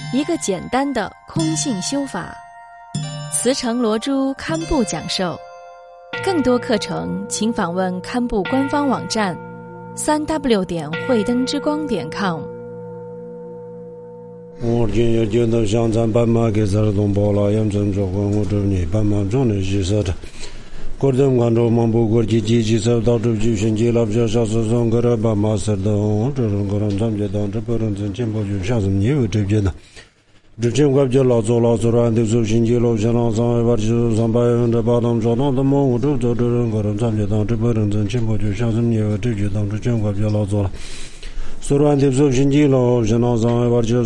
一个简单的空性修法，慈诚罗珠堪布讲授。更多课程请访问堪布官方网站3w 慧灯之光.com。 我今日见到香山斑马给咱的同胞了，验证着我这你斑马中的意识的。国政关注蒙古国际积极受到主举行记了比较是从个人斑马是的，这种个人参加当这不能真进步就像是你有这边的。之前我就老做软的手星期六下上300就300当找到的蒙古州这人个人参加当这不能真进步就像是你有这边当之前我就老做了。所软的手星期六下上300就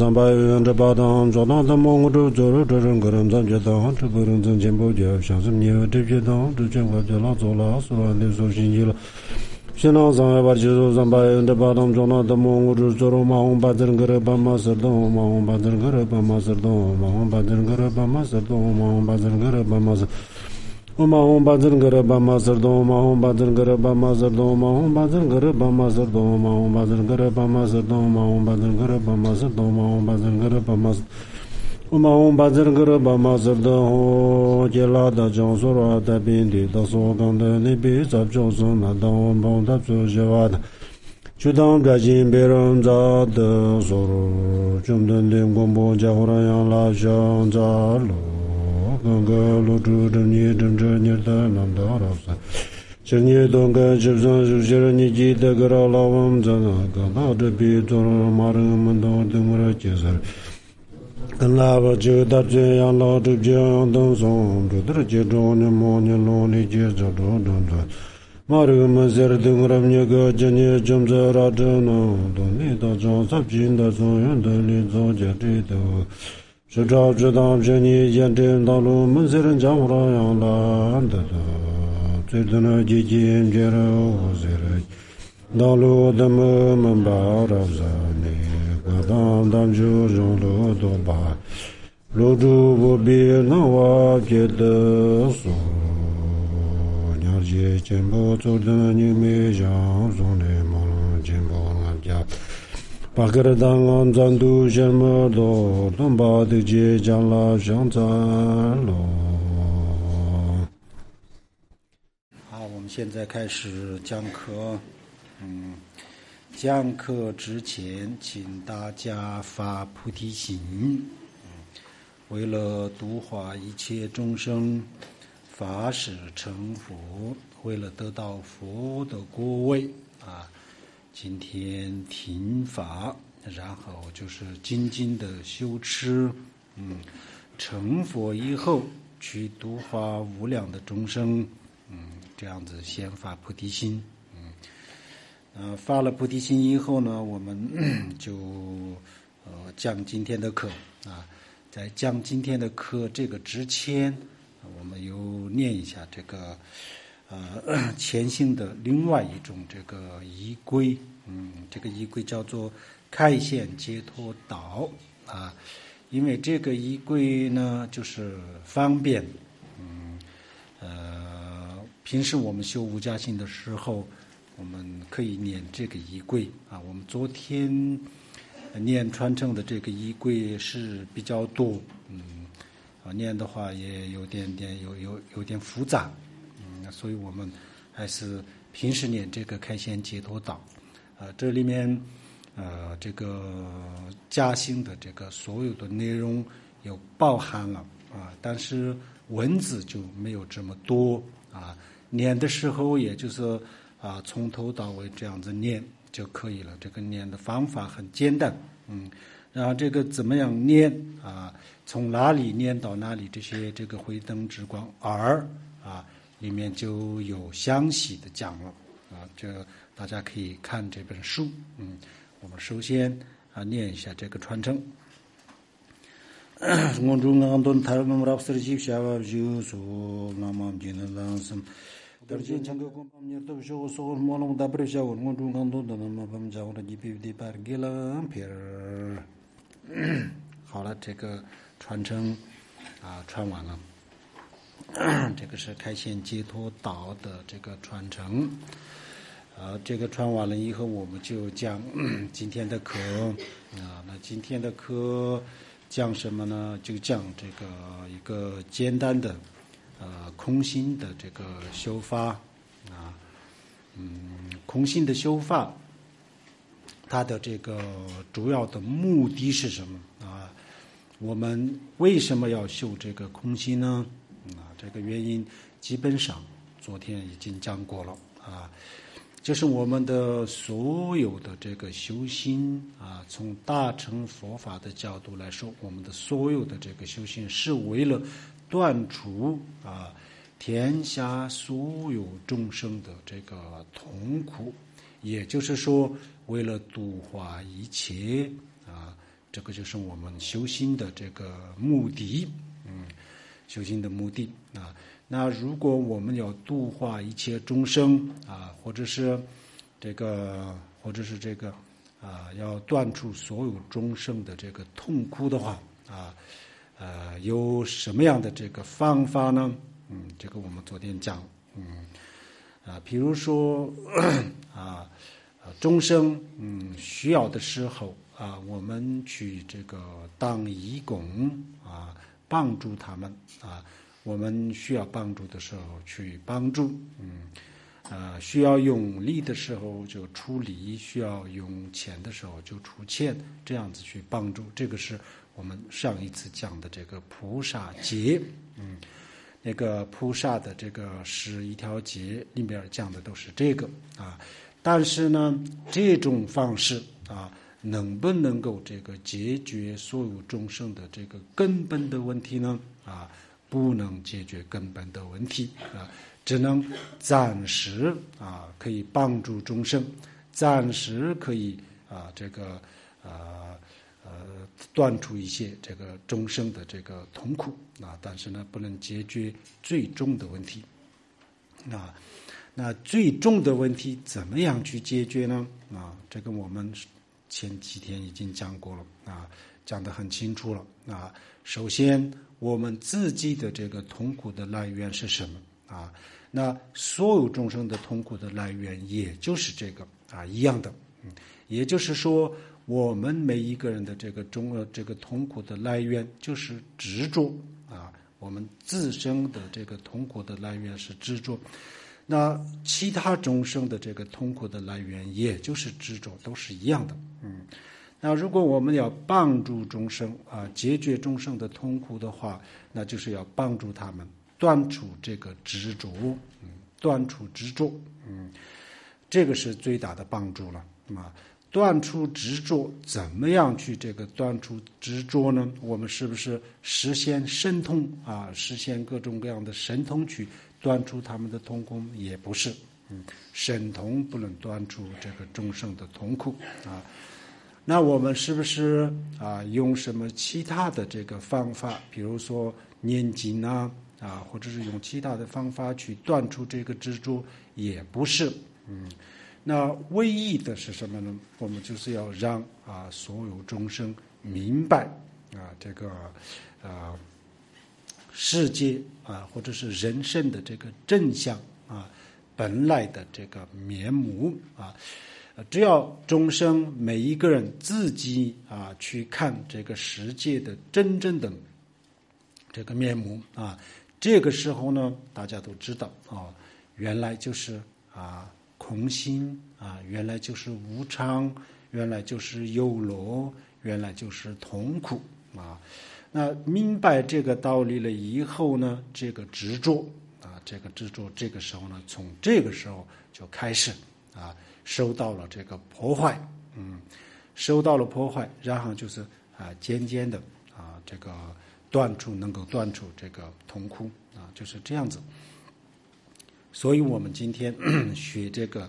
300当找到的蒙古州这人个人参加当这不能真进步就像是你有这边当之前我就老做了。所软的手星期六现在300就300当找到的蒙古州这马红巴真个人斑马是的马红巴真个人斑马是的马红巴真个人斑马是的马红巴真个人斑马是马红巴真个人斑马是的马红巴真个人斑马是的马红巴真个人斑马是的马红巴真个人斑马是的马红巴真个人斑马是的马红巴真个人斑马是马红巴真个人斑马是的哦，接拉的江苏话的本地的所讲的你别在就是那当帮他做些话的，就当别进别人家的所罗，中等的广播家伙那样拉上家路，刚刚路住着你正着你的南道老三。今年东个就算是些人你记得个老王在那个到这边做马人们都等我来介绍。跟喇叭就打这样老就这样等送这都是接着你摸你弄你接着等马这个们在这等我们那个今年正在那这呢等你到上三平的所有的你早就知道是早知道这你见这道路们在人家伙那样懒的最多呢几件这了我在这道路的们把着你当就用了多吧，路途不必那我觉得说，了解进步走的你没想中的梦进步了家，把个人当安全都什么都能把的街将了上站了。 好，我们现在开始讲课，讲课之前，请大家发菩提心，为了度化一切众生，发誓成佛，为了得到佛的果位今天听法，然后就是精进的修持，成佛以后去度化无量的众生，这样子先发菩提心。发了菩提心以后呢，我们就讲今天的课在讲今天的课这个之前，我们又念一下这个前行的另外一种这个仪轨，这个仪轨叫做开显解脱道因为这个仪轨呢就是方便，平时我们修无家心的时候。我们可以念这个仪轨我们昨天念传承的这个仪轨是比较多，念的话也有点复杂，所以我们还是平时念这个开显解脱道，这里面这个家心的这个所有的内容有包含了但是文字就没有这么多念的时候也就是从头到尾这样子念就可以了。这个念的方法很简单，然后这个怎么样念从哪里念到哪里，这个慧灯之光里面就有详细的讲了这大家可以看这本书。我们首先念一下这个传承。我中央don tar nam rap sir ji sha wa ju so namam jin lang sam Darjen changa ko pamnya to sho so molong da bre sha won ngon ngon don nam pam ja won ji pi de par gela per 好了，这个传承传完了，这个是开显解脱道的这个传承。这个传完了以后，我们就讲今天的课那今天的课讲什么呢？就讲这个一个简单的空性的这个修法啊。空性的修法，它的这个主要的目的是什么啊？我们为什么要修这个空性呢？这个原因基本上昨天已经讲过了啊。就是我们的所有的这个修行啊，从大乘佛法的角度来说，我们的所有的这个修行是为了断除天下所有众生的这个痛苦，也就是说为了度化一切这个就是我们修行的这个目的，修行的目的啊。那如果我们要度化一切众生或者是这个要断除所有众生的这个痛苦的话有什么样的这个方法呢？这个我们昨天讲比如说众生需要的时候我们去这个当义工帮助他们我们需要帮助的时候去帮助需要用力的时候就出力，需要用钱的时候就出钱，这样子去帮助。这个是我们上一次讲的这个菩萨戒那个菩萨的这个11条戒里面讲的都是这个但是呢这种方式能不能够这个解决所有众生的这个根本的问题呢？不能解决根本的问题只能暂时可以帮助众生，暂时可以断除一些这个众生的这个痛苦但是呢不能解决最终的问题那最终的问题怎么样去解决呢？这个我们前几天已经讲过了讲得很清楚了首先我们自己的这个痛苦的来源是什么那所有众生的痛苦的来源也就是这个一样的也就是说我们每一个人的这个痛苦的来源就是执着我们自身的这个痛苦的来源是执着，那其他众生的这个痛苦的来源也就是执着，都是一样的那如果我们要帮助众生解决众生的痛苦的话，那就是要帮助他们断除这个执着断除执着这个是最大的帮助了断除执着，怎么样去这个断除执着呢？我们是不是实现神通实现各种各样的神通去断除他们的痛苦？也不是神通不能断除这个众生的痛苦那我们是不是用什么其他的这个方法，比如说念经或者是用其他的方法去断除这个执着？也不是那唯一的是什么呢？我们就是要让所有众生明白这个世界或者是人生的这个真相本来的这个面目只要众生每一个人自己去看这个世界的真正的这个面目这个时候呢，大家都知道原来就是空性原来就是无常，原来就是有漏，原来就是痛苦那明白这个道理了以后呢，这个执着这个执着这个时候呢，从这个时候就开始受到了这个破坏受到了破坏，然后就是渐渐的这个能够断除这个痛苦就是这样子。所以我们今天学这个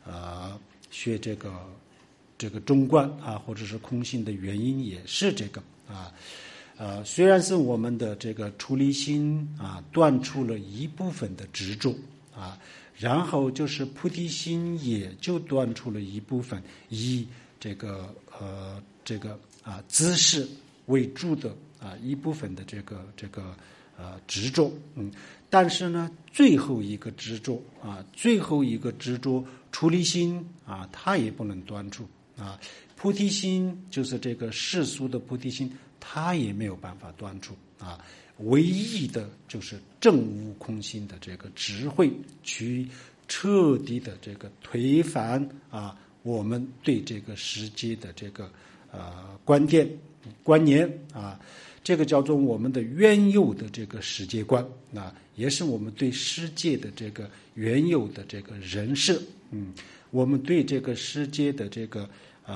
中观或者是空性的原因也是这个虽然是我们的这个出离心断除了一部分的执着然后就是菩提心也就断除了一部分以这个姿势为主的一部分的这个执着但是呢最后一个执着处理心它也不能断除啊。菩提心就是这个世俗的菩提心，它也没有办法断除啊。唯一的就是证悟空心的这个智慧，去彻底的这个推翻啊我们对这个世界的这个观念啊，这个叫做我们的原有的这个世界观啊，也是我们对世界的这个原有的这个认识。我们对这个世界的这个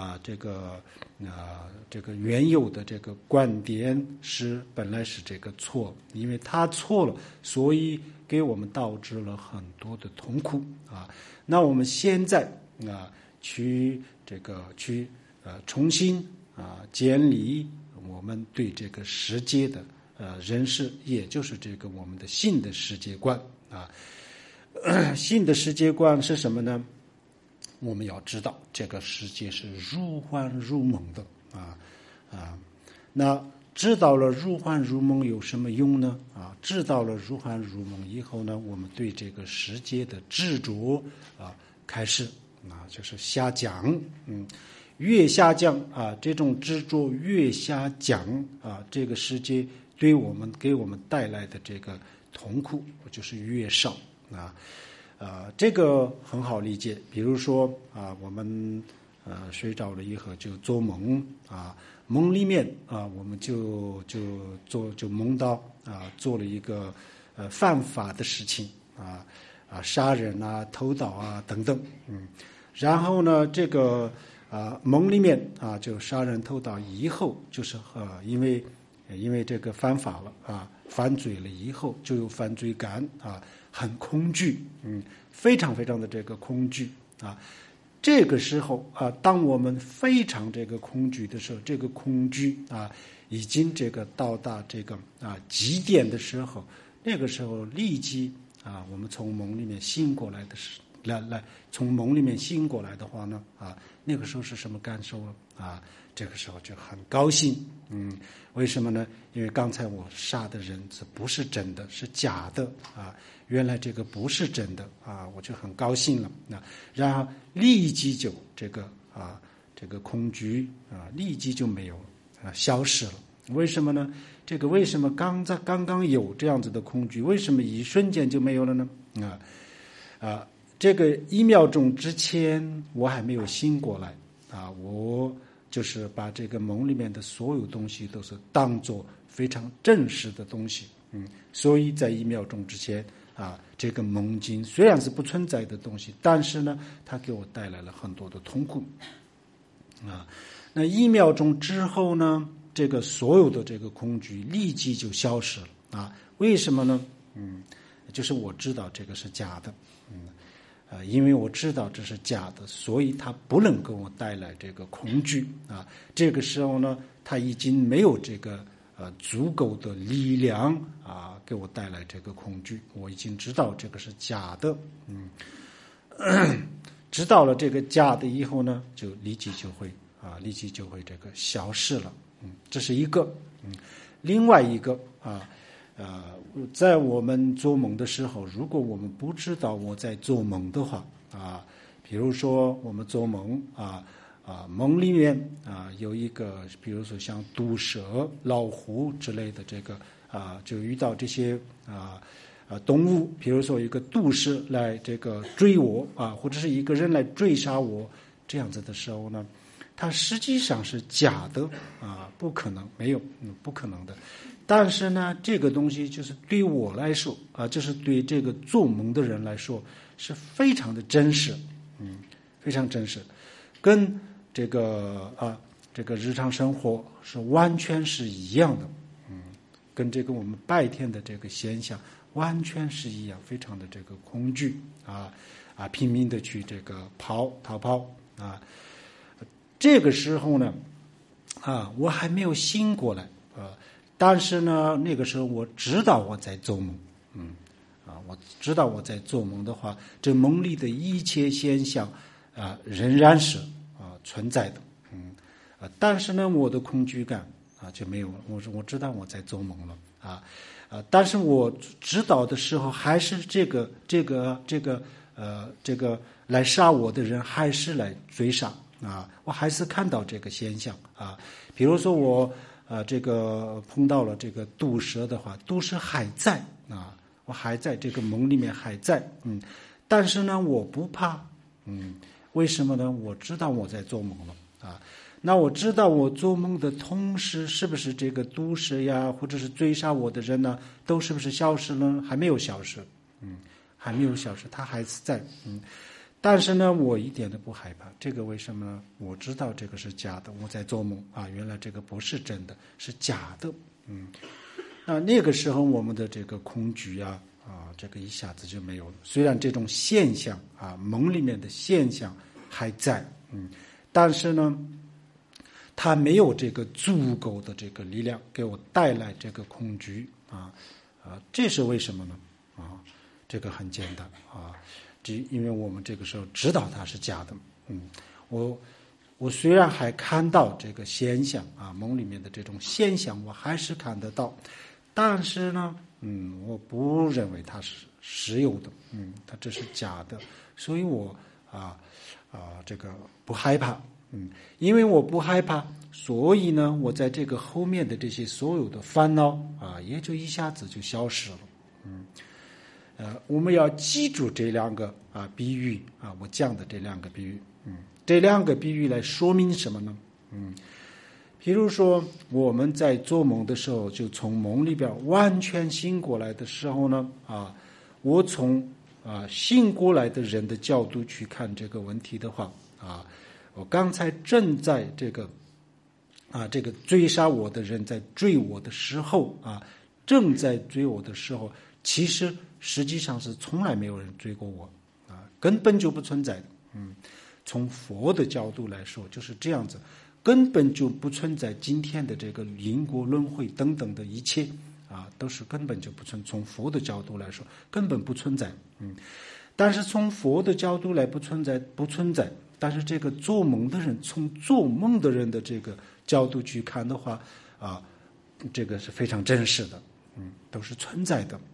原有的这个观点本来是这个错，因为它错了，所以给我们导致了很多的痛苦啊。那我们现在去重新建立我们对这个世界的认识，也就是这个我们的新的世界观啊。新的世界观是什么呢？我们要知道这个世界是如幻如梦的那知道了如幻如梦有什么用呢？知道了如幻如梦以后呢，我们对这个世界的执着开始就是下降。越下降这种执着越下降这个世界给我们带来的这个痛苦就是越少这个很好理解。比如说我们睡着了以后就做梦梦里面我们就梦到做了一个犯法的事情杀人偷盗等等。然后呢这个梦里面就杀人偷盗以后，就是因为这个犯法了犯罪了以后就有犯罪感很恐惧，非常非常的这个恐惧这个时候当我们非常这个恐惧的时候，这个恐惧已经这个到达这个极点的时候，那个时候立即我们从梦里面醒过来的时候，从梦里面醒过来的话呢那个时候是什么感受这个时候就很高兴。为什么呢？因为刚才我杀的人不是真的，是假的原来这个不是真的我就很高兴了然后立即就这个恐惧立即就没有消失了。为什么呢？为什么刚刚有这样子的恐惧，为什么一瞬间就没有了呢？这个1秒钟之前我还没有醒过来我就是把这个梦里面的所有东西都是当作非常真实的东西所以在1秒钟之前这个梦境虽然是不存在的东西，但是呢它给我带来了很多的痛苦那1秒钟之后呢，这个所有的这个恐惧立即就消失了为什么呢？就是我知道这个是假的因为我知道这是假的，所以它不能给我带来这个恐惧这个时候呢，它已经没有这个足够的力量给我带来这个恐惧。我已经知道这个是假的知道了这个假的以后呢，就立即就会这个消失了这是一个另外一个在我们做梦的时候，如果我们不知道我在做梦的话比如说我们做梦梦里面有一个比如说像毒蛇、老虎之类的这个就遇到这些动物，比如说一个毒蛇来这个追我或者是一个人来追杀我，这样子的时候呢，它实际上是假的不可能，没有不可能的。但是呢，这个东西就是对我来说就是对这个做梦的人来说是非常的真实非常真实，跟这个日常生活是完全是一样的跟这个我们白天的这个现象完全是一样，非常的这个恐惧拼命的去这个逃跑这个时候呢我还没有醒过来但是呢那个时候我知道我在做梦我知道我在做梦的话，这梦里的一切现象仍然是存在的但是呢我的恐惧感就没有了。我知道我在做梦了但是我知道的时候还是这个来杀我的人还是来追杀啊，我还是看到这个现象啊。比如说我这个碰到了这个毒蛇的话，毒蛇还在啊，我还在这个梦里面还在，但是呢我不怕，为什么呢？我知道我在做梦了啊。那我知道我做梦的同时，是不是这个毒蛇呀，或者是追杀我的人呢，都是不是消失了？还没有消失，还没有消失，它还是在，但是呢，我一点都不害怕。这个为什么呢？我知道这个是假的，我在做梦啊，原来这个不是真的，是假的，那个时候我们的这个恐惧啊，这个一下子就没有了。虽然这种现象啊，梦里面的现象还在，但是呢，它没有这个足够的这个力量给我带来这个恐惧这是为什么呢？这个很简单因为我们这个时候知道它是假的，我虽然还看到这个现象梦里面的这种现象，我还是看得到，但是呢，我不认为它是实有的，它这是假的，所以我这个不害怕。因为我不害怕，所以呢，我在这个后面的这些所有的烦恼也就一下子就消失了。我们要记住这两个比喻我讲的这两个比喻，这两个比喻来说明什么呢？比如说我们在做梦的时候，就从梦里边完全醒过来的时候呢，我从醒过来的人的角度去看这个问题的话我刚才正在这个追杀我的人在追我的时候正在追我的时候，其实实际上是从来没有人追过我根本就不存在的。从佛的角度来说就是这样子，根本就不存在今天的这个因果轮回等等的一切都是根本就不存在。从佛的角度来说根本不存在。但是从佛的角度来不存在。但是这个做梦的人，从做梦的人的这个角度去看的话这个是非常真实的，都是存在的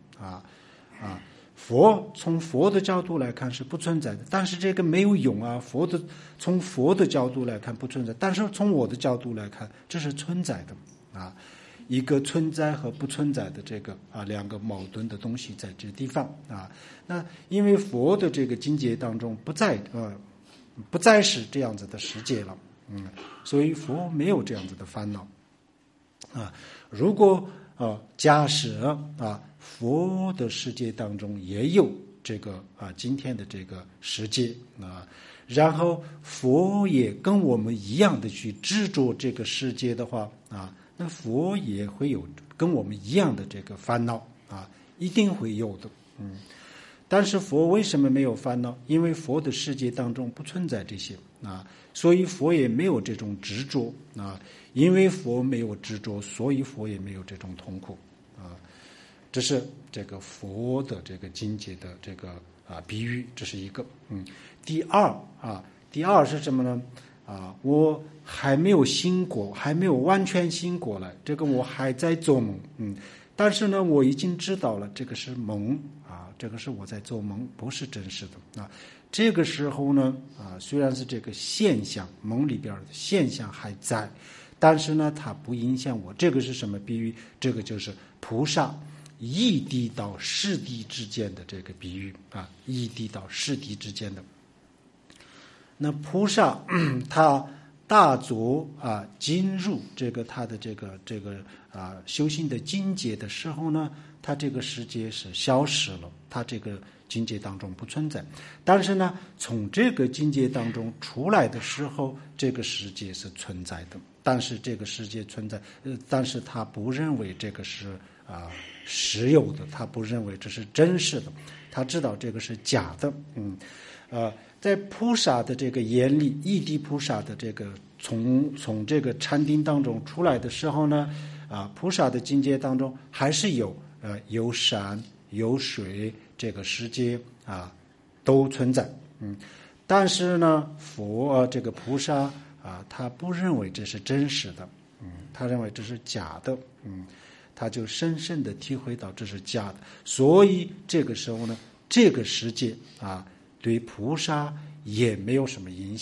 从佛的角度来看是不存在的，但是这个没有用从佛的角度来看不存在，但是从我的角度来看这是存在的一个存在和不存在的这个两个矛盾的东西在这地方那因为佛的这个境界当中不再是这样子的世界了，所以佛没有这样子的烦恼如果假设佛的世界当中也有这个今天的这个世界然后佛也跟我们一样的去执着这个世界的话那佛也会有跟我们一样的这个烦恼一定会有的。但是佛为什么没有烦恼？因为佛的世界当中不存在这些所以佛也没有这种执着因为佛没有执着，所以佛也没有这种痛苦这是这个佛的这个境界的这个比喻，这是一个。第二是什么呢？我还没有醒过，还没有完全醒过来，这个我还在做梦。但是呢，我已经知道了这个是梦这个是我在做梦，不是真实的这个时候呢虽然是这个现象，梦里边的现象还在，但是呢它不影响我。这个是什么比喻？这个就是菩萨异地到世地之间的这个比喻异地到世地之间的。那菩萨他大足进入这个他的这个修行的境界的时候呢，他这个世界是消失了，他这个境界当中不存在。但是呢，从这个境界当中出来的时候，这个世界是存在的。但是这个世界存在，但是他不认为这个是实有的，他不认为这是真实的，他知道这个是假的。在菩萨的这个眼里，异地菩萨的这个从这个禅定当中出来的时候呢，菩萨的境界当中还是有山有水，这个世界都存在。但是呢，佛这个菩萨他不认为这是真实的，他认为这是假的，他就深深的体会到这是假的。所以这个时候呢，这个世界对菩萨也没有什么影响，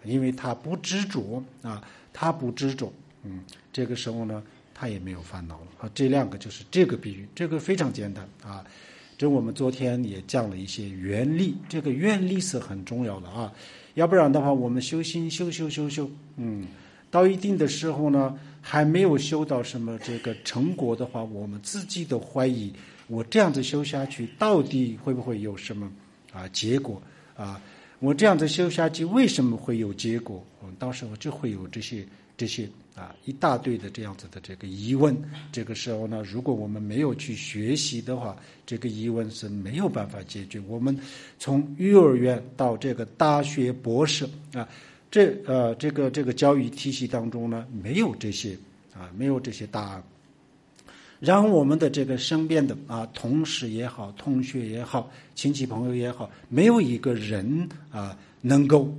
因为他不执着啊，他不执着，这个时候呢，他也没有烦恼了啊。这两个就是这个比喻，这个非常简单啊。这我们昨天也讲了一些原理，这个原理是很重要的啊，要不然的话，我们修心修，到一定的时候呢，还没有修到什么这个成果的话，我们自己都怀疑，我这样子修下去，到底会不会有什么结果啊？我这样子修下去，为什么会有结果？到时候就会有这些一大堆的这样子的这个疑问。这个时候呢，如果我们没有去学习的话，这个疑问是没有办法解决。我们从幼儿园到这个大学博士啊，这个教育体系当中呢，没有这些答案。然后我们的这个身边的同事也好，同学也好，亲戚朋友也好，没有一个人能够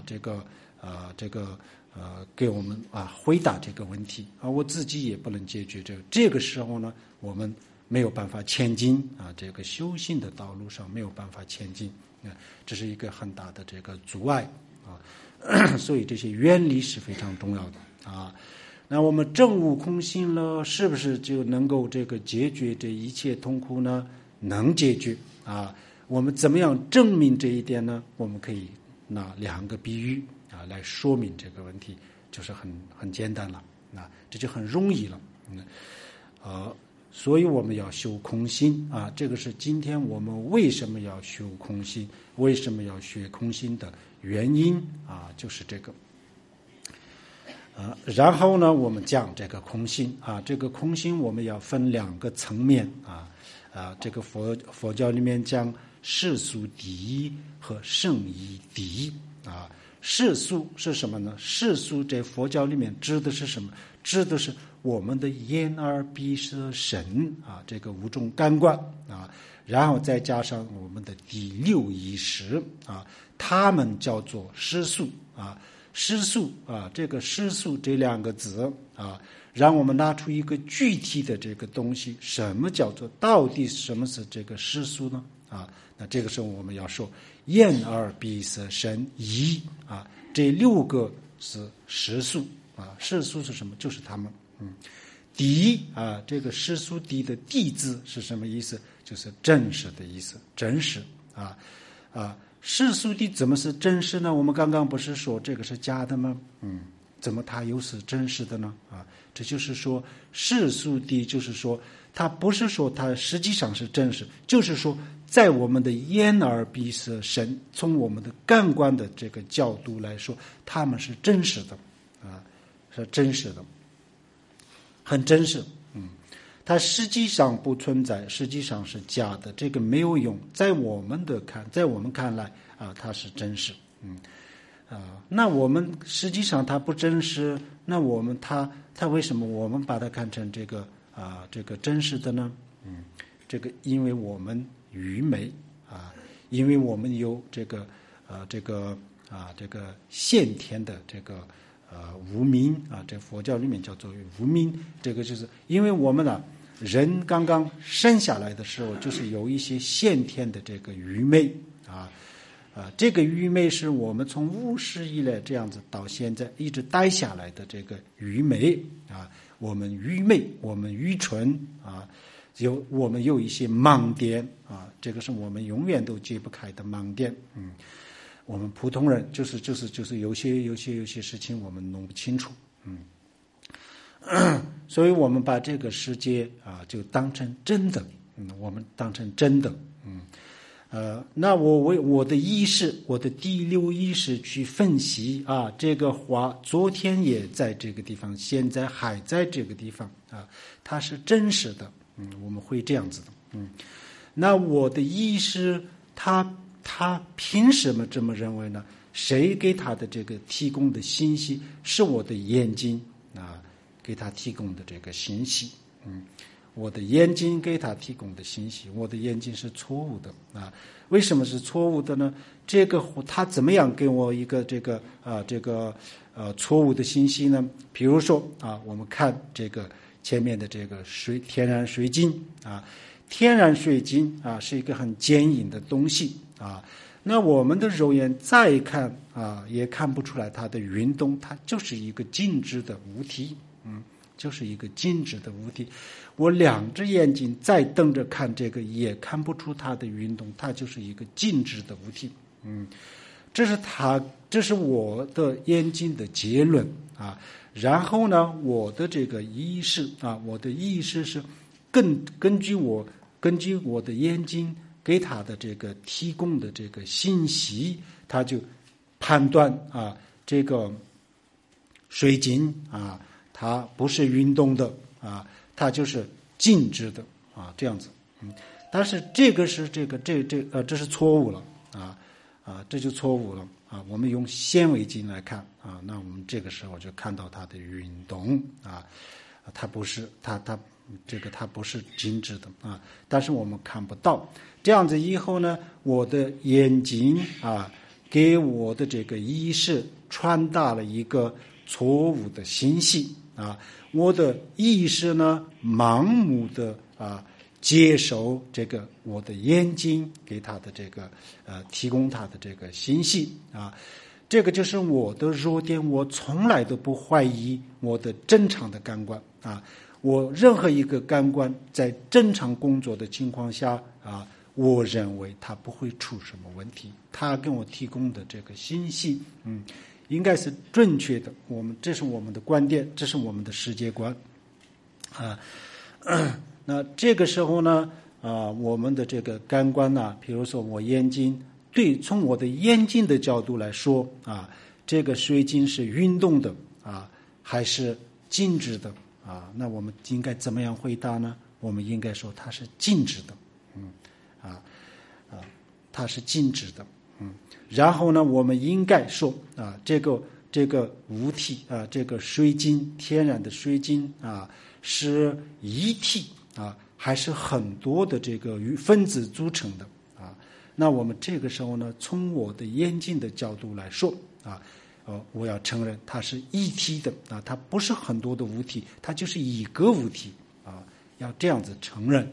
给我们回答这个问题我自己也不能解决这个时候呢，我们没有办法前进这个修行的道路上没有办法前进这是一个很大的这个阻碍所以这些原理是非常重要的那我们证悟空性了，是不是就能够这个解决这一切痛苦呢？能解决我们怎么样证明这一点呢？我们可以拿两个比喻来说明这个问题，就是很简单了这就很容易了所以我们要修空性这个是今天我们为什么要修空性，为什么要学空性的原因就是这个然后呢，我们讲这个空性这个空性我们要分两个层面这个佛教里面讲世俗第一和圣义第一世俗是什么呢？世俗在佛教里面指的是什么？指的是我们的眼耳鼻舌身这个五种感官然后再加上我们的第六意识它们叫做世俗世俗这个世俗这两个字让我们拿出一个具体的这个东西，什么叫做到底什么是这个世俗呢那这个时候我们要说眼耳鼻舌身意这六个是世俗世俗是什么？就是他们谛这个世俗谛的谛字是什么意思？就是真实的意思，真实世俗谛怎么是真实呢？我们刚刚不是说这个是假的吗？怎么它又是真实的呢？这就是说世俗谛就是说它不是说它实际上是真实，就是说在我们的眼耳鼻舌身，从我们的感官的这个角度来说，它们是真实的是真实的，很真实它实际上不存在，实际上是假的，这个没有用。在我们看来它是真实那我们实际上它不真实，那我们它为什么我们把它看成这个真实的呢？这个因为我们愚昧因为我们有这个先天的这个无明这佛教里面叫做无明，这个就是因为我们人刚刚生下来的时候，就是有一些先天的这个愚昧这个愚昧是我们从无始以来这样子到现在一直带下来的这个愚昧我们愚昧，我们愚蠢我们有一些盲点这个是我们永远都解不开的盲点我们普通人就是有些事情我们弄不清楚所以我们把这个世界就当成真的我们当成真的那我为我的意识，我的第六意识去分析这个话昨天也在这个地方，现在还在这个地方它是真实的我们会这样子的那我的意识他凭什么这么认为呢？谁给他的这个提供的信息？是我的眼睛给他提供的这个信息我的眼睛给他提供的信息，我的眼睛是错误的为什么是错误的呢？这个他怎么样给我一个这个错误的信息呢？比如说我们看这个前面的这个天然水晶天然水晶是一个很坚硬的东西那我们的肉眼再看啊，也看不出来它的运动，它就是一个静止的物体，就是一个静止的物体。我两只眼睛再瞪着看这个，也看不出它的运动，它就是一个静止的物体。这是我的眼睛的结论啊。然后呢，我的这个意识啊，我的意识是根据我的眼睛给他的这个提供的这个信息，他就判断啊，这个水晶啊，它不是运动的啊，它就是静止的啊，这样子。但是这个是这是错误了啊，这就错误了啊。我们用显微镜来看啊，那我们这个时候就看到它的运动啊，它不是它不是静止的啊，但是我们看不到。这样子以后呢，我的眼睛啊，给我的这个意识传达了一个错误的信息啊，我的意识呢，盲目的啊接受这个我的眼睛给他的这个提供他的这个信息啊，这个就是我的弱点。我从来都不怀疑我的正常的感官啊，我任何一个感官在正常工作的情况下啊，我认为它不会出什么问题。它给我提供的这个信息，应该是正确的。这是我们的观点，这是我们的世界观啊。那这个时候呢，我们的这个感官呢，比如说我眼睛，从我的眼睛的角度来说啊，这个水晶是运动的啊，还是静止的啊？那我们应该怎么样回答呢？我们应该说它是静止的，它是静止的，然后呢，我们应该说啊，这个物体啊，这个水晶，天然的水晶啊，是一体啊，还是很多的这个分子组成的啊？那我们这个时候呢，从我的眼睛的角度来说啊，我要承认它是一体的啊，它不是很多的物体，它就是一个物体啊，要这样子承认。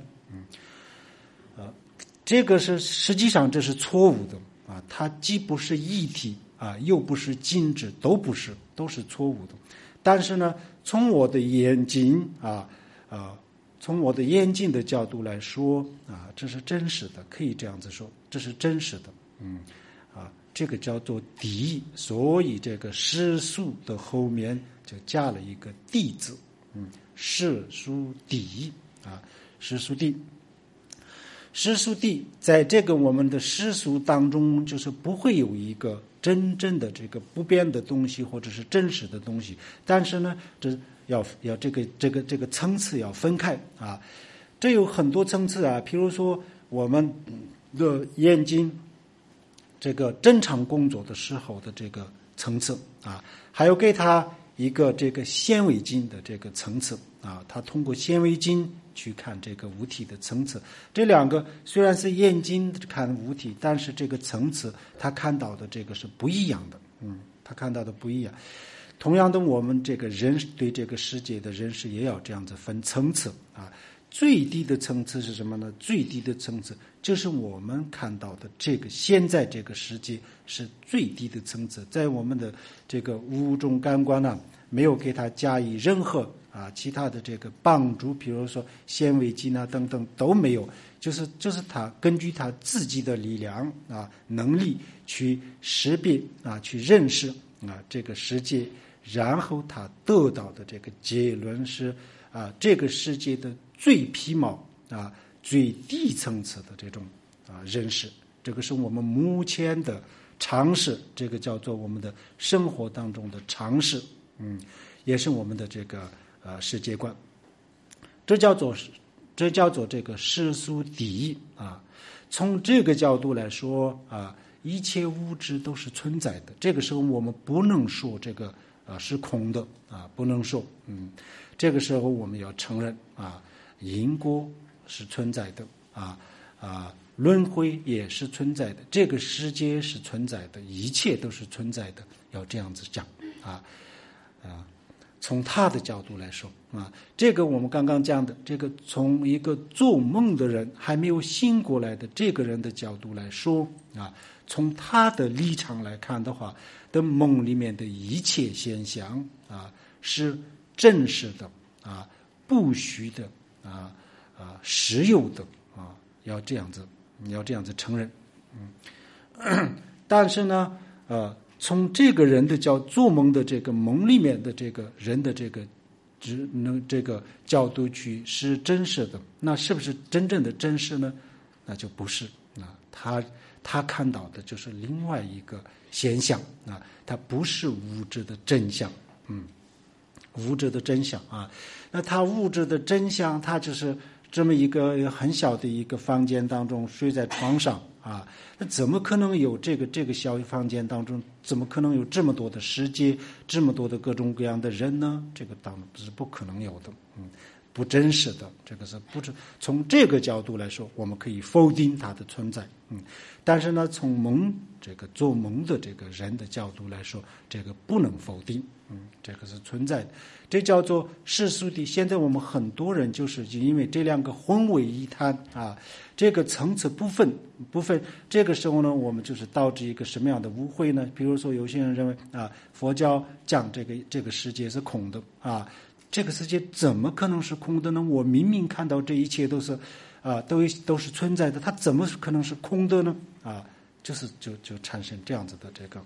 这个实际上这是错误的啊，它既不是一体啊，又不是静止，都是错误的。但是呢，从我的眼睛从我的眼睛的角度来说啊，这是真实的，可以这样子说，这是真实的。这个叫做谛，所以这个世俗的后面就加了一个谛字，世俗谛啊，世俗谛。世俗谛在这个我们的世俗当中，就是不会有一个真正的这个不变的东西，或者是真实的东西。但是呢，这要这个层次要分开啊。这有很多层次啊，比如说我们的眼睛这个正常工作的时候的这个层次啊，还有给它一个这个显微镜的这个层次啊，它通过显微镜去看这个物体的层次。这两个虽然是眼睛看物体，但是这个层次它看到的这个是不一样的，它看到的不一样。同样的，我们这个人对这个世界的认识也要这样子分层次啊。最低的层次是什么呢？最低的层次就是我们看到的这个现在这个世界是最低的层次，在我们的这个五种感官呢，没有给它加以任何其他的这个帮助，比如说显微镜等等都没有，就是它根据它自己的力量能力去识别去认识这个世界，然后它得到的这个结论是这个世界的最皮毛最低层次的这种认识。这个是我们目前的常识，这个叫做我们的生活当中的常识，也是我们的这个世界观。这叫做这个世俗谛啊。从这个角度来说一切物质都是存在的。这个时候我们不能说这个是空的不能说。这个时候我们要承认因果是存在的轮回也是存在的，这个世界是存在的，一切都是存在的，要这样子讲从他的角度来说这个我们刚刚讲的，这个从一个做梦的人还没有醒过来的这个人的角度来说从他的立场来看的话，的梦里面的一切现象是真实的不虚的实有的要这样子承认。但是呢从这个人的做梦的这个梦里面的这个人的这个角度去是真实的，那是不是真正的真实呢？那就不是他看到的就是另外一个现象它不是物质的真相。物质的真相那他物质的真相，他就是这么一个很小的一个房间当中睡在床上那怎么可能有这个小房间当中怎么可能有这么多的世界，这么多的各种各样的人呢？这个当然是不可能有的，不真实的，这个是不是从这个角度来说，我们可以否定它的存在。但是呢，从做梦的这个人的角度来说，这个不能否定，这个是存在的，这叫做世俗的。现在我们很多人就是因为这两个混为一谈这个层次不分，这个时候呢，我们就是导致一个什么样的误会呢？比如说，有些人认为佛教讲这个世界是空的这个世界怎么可能是空的呢？我明明看到这一切都是都是存在的，它怎么可能是空的呢？就产生这样子的这个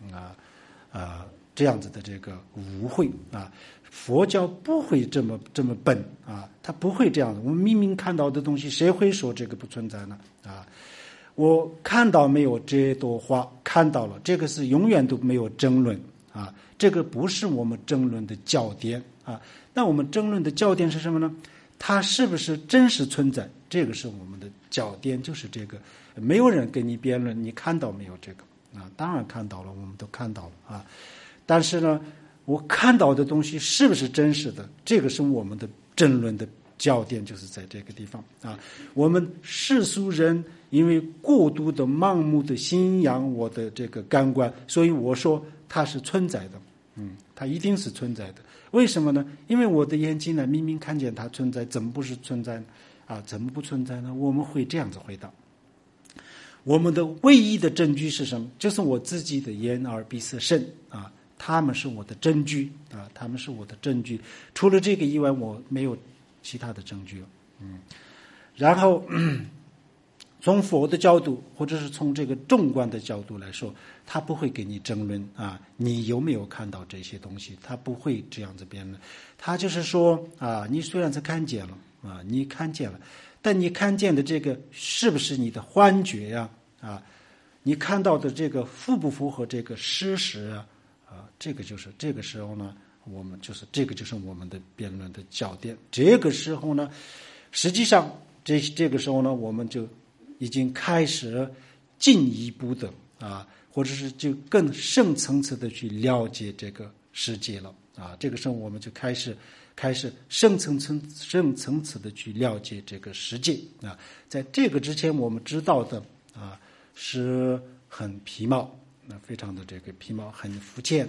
这样子的这个误会佛教不会这么笨他不会这样的。我们明明看到的东西，谁会说这个不存在呢？我看到没有这朵花，看到了，这个是永远都没有争论这个不是我们争论的焦点那我们争论的焦点是什么呢？它是不是真实存在？这个是我们的焦点，就是这个。没有人跟你辩论，你看到没有这个当然看到了，我们都看到了但是呢，我看到的东西是不是真实的？这个是我们的争论的焦点，就是在这个地方我们世俗人因为过度的盲目的信仰我的这个感官，所以我说它是存在的它一定是存在的。为什么呢？因为我的眼睛呢，明明看见它存在，怎么不是存在呢？怎么不存在呢？我们会这样子回答。我们的唯一的证据是什么？就是我自己的眼耳鼻舌身他们是我的证据他们是我的证据。除了这个以外，我没有其他的证据了。然后从佛的角度，或者是从这个纵观的角度来说，他不会给你争论你有没有看到这些东西，他不会这样子辩论。他就是说你虽然是看见了你看见了，但你看见的这个是不是你的幻觉呀你看到的这个符不符合这个事实这个就是这个时候呢，我们就是这个就是我们的辩论的焦点。这个时候呢，实际上这个时候呢，我们就已经开始进一步的或者是就更深层次的去了解这个世界了这个时候我们就开始深层次的去了解这个世界在这个之前我们知道的是很皮毛，非常的这个皮毛，很肤浅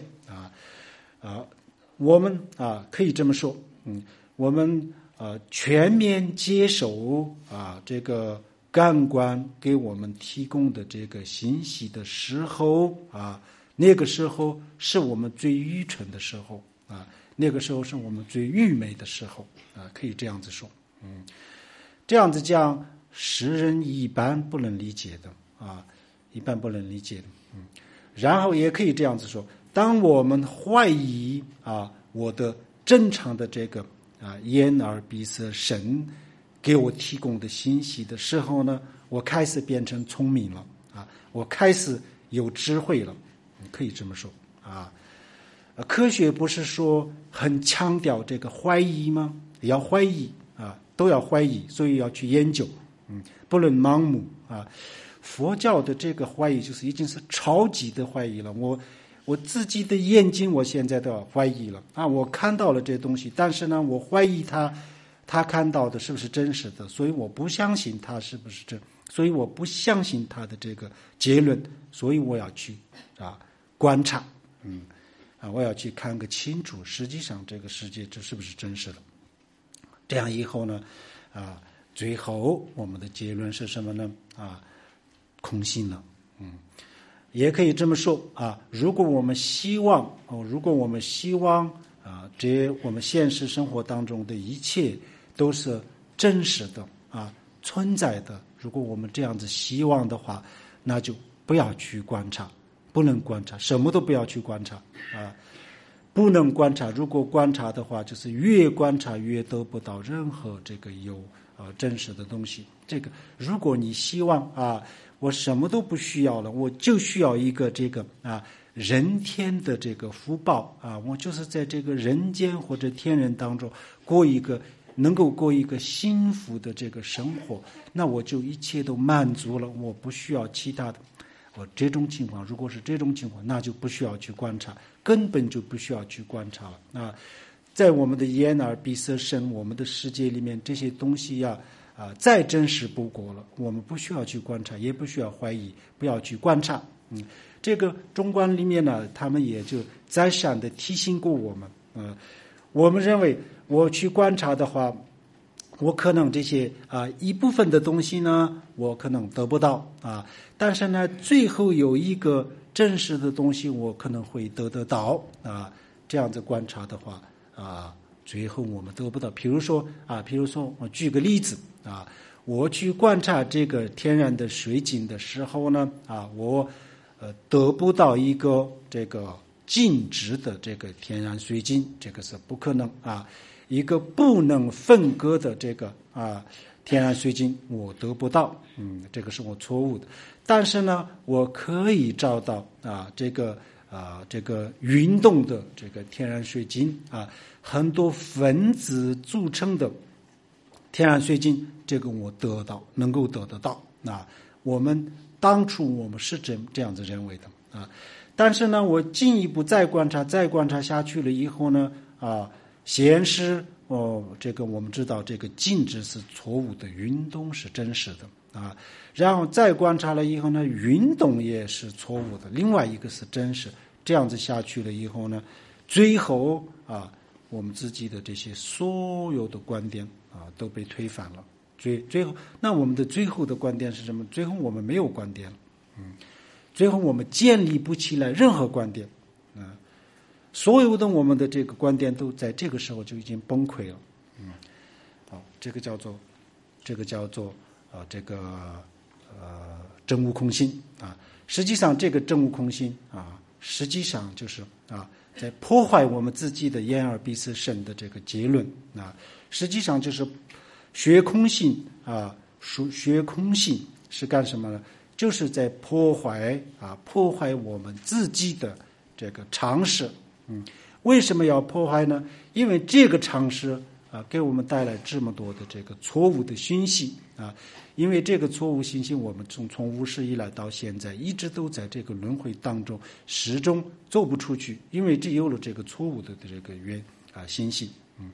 我们可以这么说我们全面接受这个感官给我们提供的这个信息的时候那个时候是我们最愚蠢的时候那个时候是我们最愚昧的时候可以这样子说这样子讲世人一般不能理解的一般不能理解的然后也可以这样子说，当我们怀疑我的正常的这个眼耳鼻舌身给我提供的信息的时候呢，我开始变成聪明了我开始有智慧了，可以这么说科学不是说很强调这个怀疑吗？要怀疑都要怀疑，所以要去研究不能盲目佛教的这个怀疑就是已经是超级的怀疑了。我自己的眼睛我现在都要怀疑了我看到了这东西，但是呢我怀疑他看到的是不是真实的，所以我不相信他是不是真，所以我不相信他的这个结论，所以我要去观察我要去看个清楚，实际上这个世界这是不是真实的。这样以后呢最后我们的结论是什么呢空性了也可以这么说啊，如果我们希望这我们现实生活当中的一切都是真实的啊，存在的，如果我们这样子希望的话，那就不要去观察，不能观察，什么都不要去观察啊，不能观察。如果观察的话，就是越观察越得不到任何这个真实的东西。这个如果你希望啊，我什么都不需要了，我就需要一个这个人天的这个福报啊，我就是在这个人间或者天人当中能够过一个幸福的这个生活，那我就一切都满足了，我不需要其他的。这种情况，如果是这种情况，那就不需要去观察，根本就不需要去观察了啊。在我们的眼耳鼻舌身，我们的世界里面，这些东西再真实不过了，我们不需要去观察，也不需要怀疑，不要去观察。这个中观里面呢，他们也就再三的提醒过我们。我们认为我去观察的话，我可能这些一部分的东西呢，我可能得不到啊，但是呢，最后有一个真实的东西，我可能会得到啊。这样子观察的话最后我们得不到。比如说我举个例子啊，我去观察这个天然的水晶的时候呢我得不到一个这个静止的这个天然水晶，这个是不可能啊。一个不能分割的这个天然水晶我得不到，这个是我错误的。但是呢，我可以找到这个运动的这个天然水晶很多分子组成的天然水晶，这个我能够得得到我们当初我们是这样子认为的但是呢，我进一步再观察下去了以后呢显示这个我们知道这个静止是错误的，运动是真实的然后再观察了以后呢，运动也是错误的，另外一个是真实。这样子下去了以后呢，最后我们自己的这些所有的观点都被推翻了。最后，那我们的最后的观点是什么？最后我们没有观点了，最后我们建立不起来任何观点所有的我们的这个观点都在这个时候就已经崩溃了。这个叫做真悟空心实际上这个真悟空心实际上就是在破坏我们自己的眼耳鼻舌身的这个结论实际上就是学空性学空性是干什么呢？就是在破坏我们自己的这个常识。为什么要破坏呢？因为这个常识给我们带来这么多的这个错误的信息因为这个错误信息，我们从无始以来到现在一直都在这个轮回当中，始终走不出去，因为有了这个错误的这个信息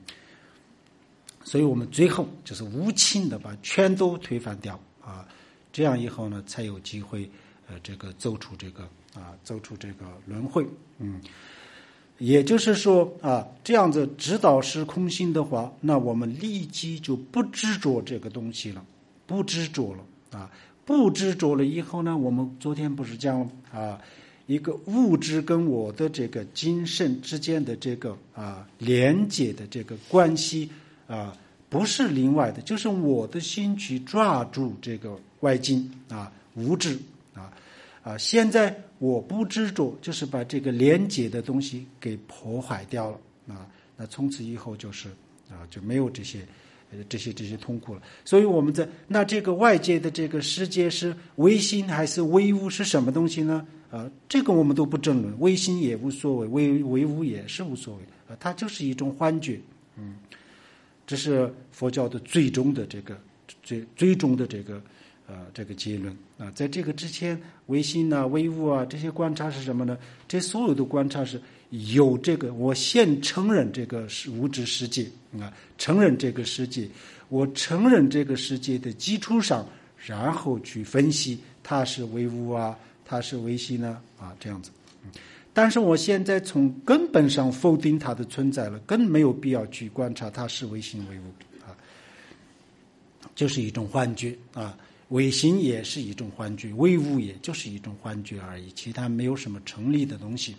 所以我们最后就是无情的把全都推翻掉这样以后呢，才有机会走出这个轮回。也就是说这样子知道是空性的话，那我们立即就不执着这个东西了，不执着了以后呢，我们昨天不是讲一个物质跟我的这个精神之间的这个连接的这个关系不是另外的，就是我的心去抓住这个外境物质现在我不执着，就是把这个连接的东西给破坏掉了那从此以后就是就没有这些痛苦了。所以我们那这个外界的这个世界是唯心还是唯物，是什么东西呢？这个我们都不争论，唯心也无所谓，唯物也是无所谓它就是一种幻觉。这是佛教的最终的这个最终的这个结论在这个之前，唯心唯物这些观察是什么呢？这所有的观察是有这个我先承认这个是物质世界承认这个世界，我承认这个世界的基础上，然后去分析它是唯物它是唯心这样子。但是我现在从根本上否定它的存在了，更没有必要去观察它是唯心唯物就是一种幻觉唯心也是一种幻觉，唯物也就是一种幻觉而已，其他没有什么成立的东西。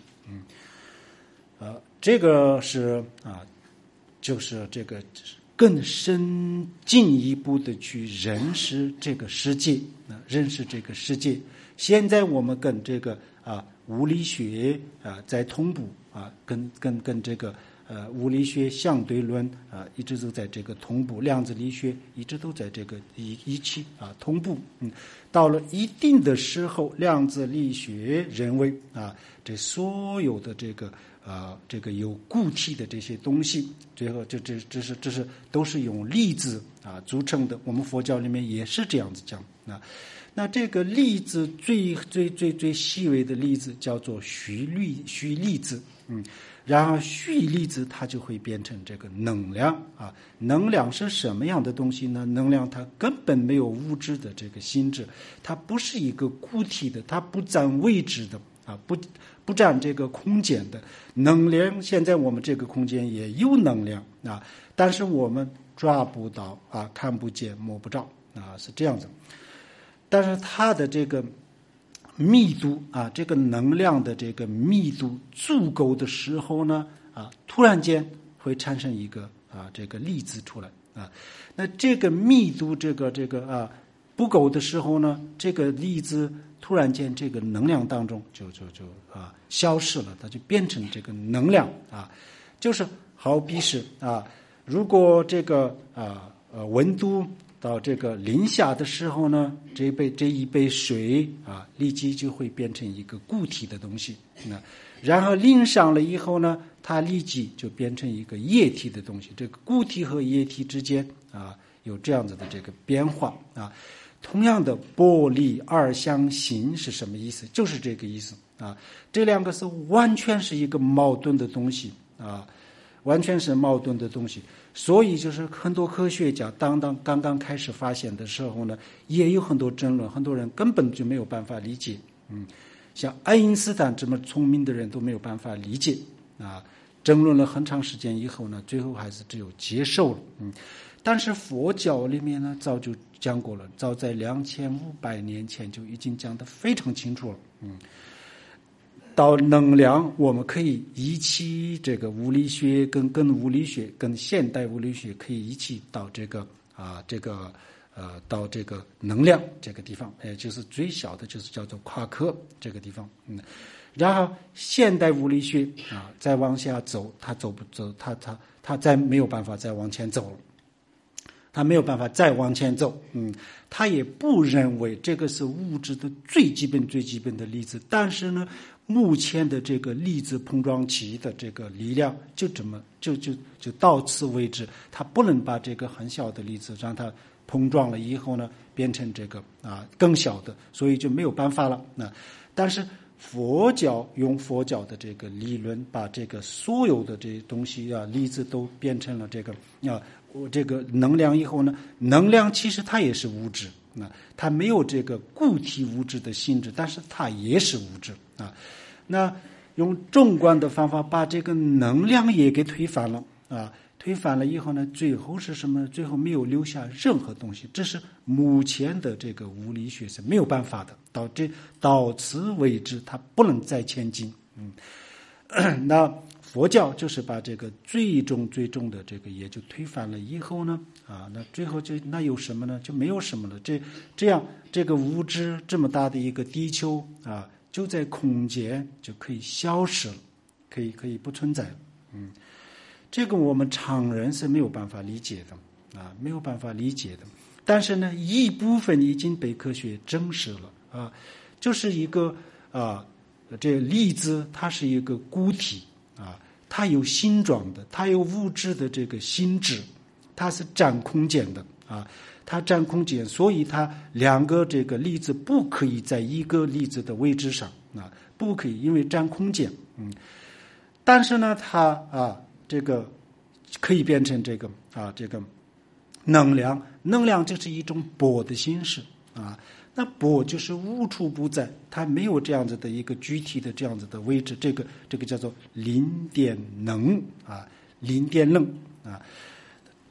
这个是就是这个更深进一步的去认识这个世界，认识这个世界。现在我们跟这个物理学在同步跟这个物理学相对论一直都在这个同步，量子力学一直都在这个一起同步。到了一定的时候，量子力学认为这所有的这个有固体的这些东西，最后这是都是用粒子组成的。我们佛教里面也是这样子讲那这个粒子最细微的粒子叫做虚粒子，然后虚粒子它就会变成这个能量能量是什么样的东西呢？能量它根本没有物质的这个性质，它不是一个固体的，它不占位置的不占这个空间的。能量现在我们这个空间也有能量但是我们抓不到看不见摸不着是这样子。但是它的这个密度这个能量的这个密度足够的时候呢突然间会产生一个这个粒子出来那这个密度这个不够的时候呢，这个粒子突然间这个能量当中就消失了，它就变成这个能量就是好比是如果这个温度到这个零下的时候呢，这一杯水立即就会变成一个固体的东西然后淋上了以后呢，它立即就变成一个液体的东西。这个固体和液体之间有这样子的这个变化同样的，波粒二相形是什么意思？就是这个意思这两个是完全是一个矛盾的东西完全是矛盾的东西。所以就是很多科学家刚刚开始发现的时候呢，也有很多争论，很多人根本就没有办法理解像爱因斯坦这么聪明的人都没有办法理解争论了很长时间以后呢，最后还是只有接受了但是佛教里面呢早就讲过了，早在2500年前就已经讲得非常清楚了到能量我们可以一起这个物理学跟物理学跟现代物理学可以一起到这个到这个能量这个地方，也就是最小的就是叫做夸克这个地方然后现代物理学再往下走，它走不走，它再没有办法再往前走了，他没有办法再往前走他也不认为这个是物质的最基本的粒子，但是呢目前的这个粒子碰撞器的这个力量就到此为止，它不能把这个很小的粒子让它碰撞了以后呢变成这个更小的，所以就没有办法了但是佛教用佛教的这个理论把这个所有的这些东西粒子都变成了这个这个能量以后呢，能量其实它也是物质它没有这个固体物质的性质，但是它也是物质那用纵观的方法把这个能量也给推翻了推翻了以后呢，最后是什么？最后没有留下任何东西，这是目前的这个物理学是没有办法的，到此为止，它不能再前进那佛教就是把这个最终的这个也就推翻了以后呢那最后那有什么呢？就没有什么了。这样这个物质这么大的一个地球就在空间就可以消失了，可以不存在了这个我们常人是没有办法理解的没有办法理解的。但是呢，一部分已经被科学证实了就是一个这粒子它是一个固体它有形状的，它有物质的这个性质，它是占空间的它占空间，所以它两个这个粒子不可以在一个粒子的位置上不可以，因为占空间但是呢它这个可以变成这个这个能量就是一种波的形式那波就是无处不在，它没有这样子的一个具体的这样子的位置，这个叫做零点能零点能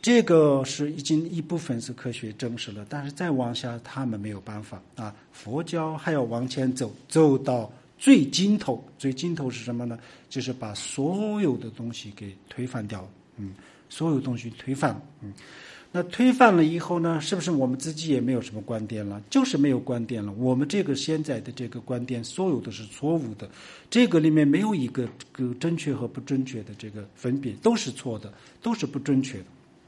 这个是已经一部分是科学证实了，但是再往下他们没有办法啊。佛教还要往前走，走到最尽头。最尽头是什么呢？就是把所有的东西给推翻掉，所有东西推翻，那推翻了以后呢，是不是我们自己也没有什么观点了？就是没有观点了。我们这个现在的这个观点，所有都是错误的，这个里面没有一个正确和不正确的这个分别，都是错的，都是不正确的。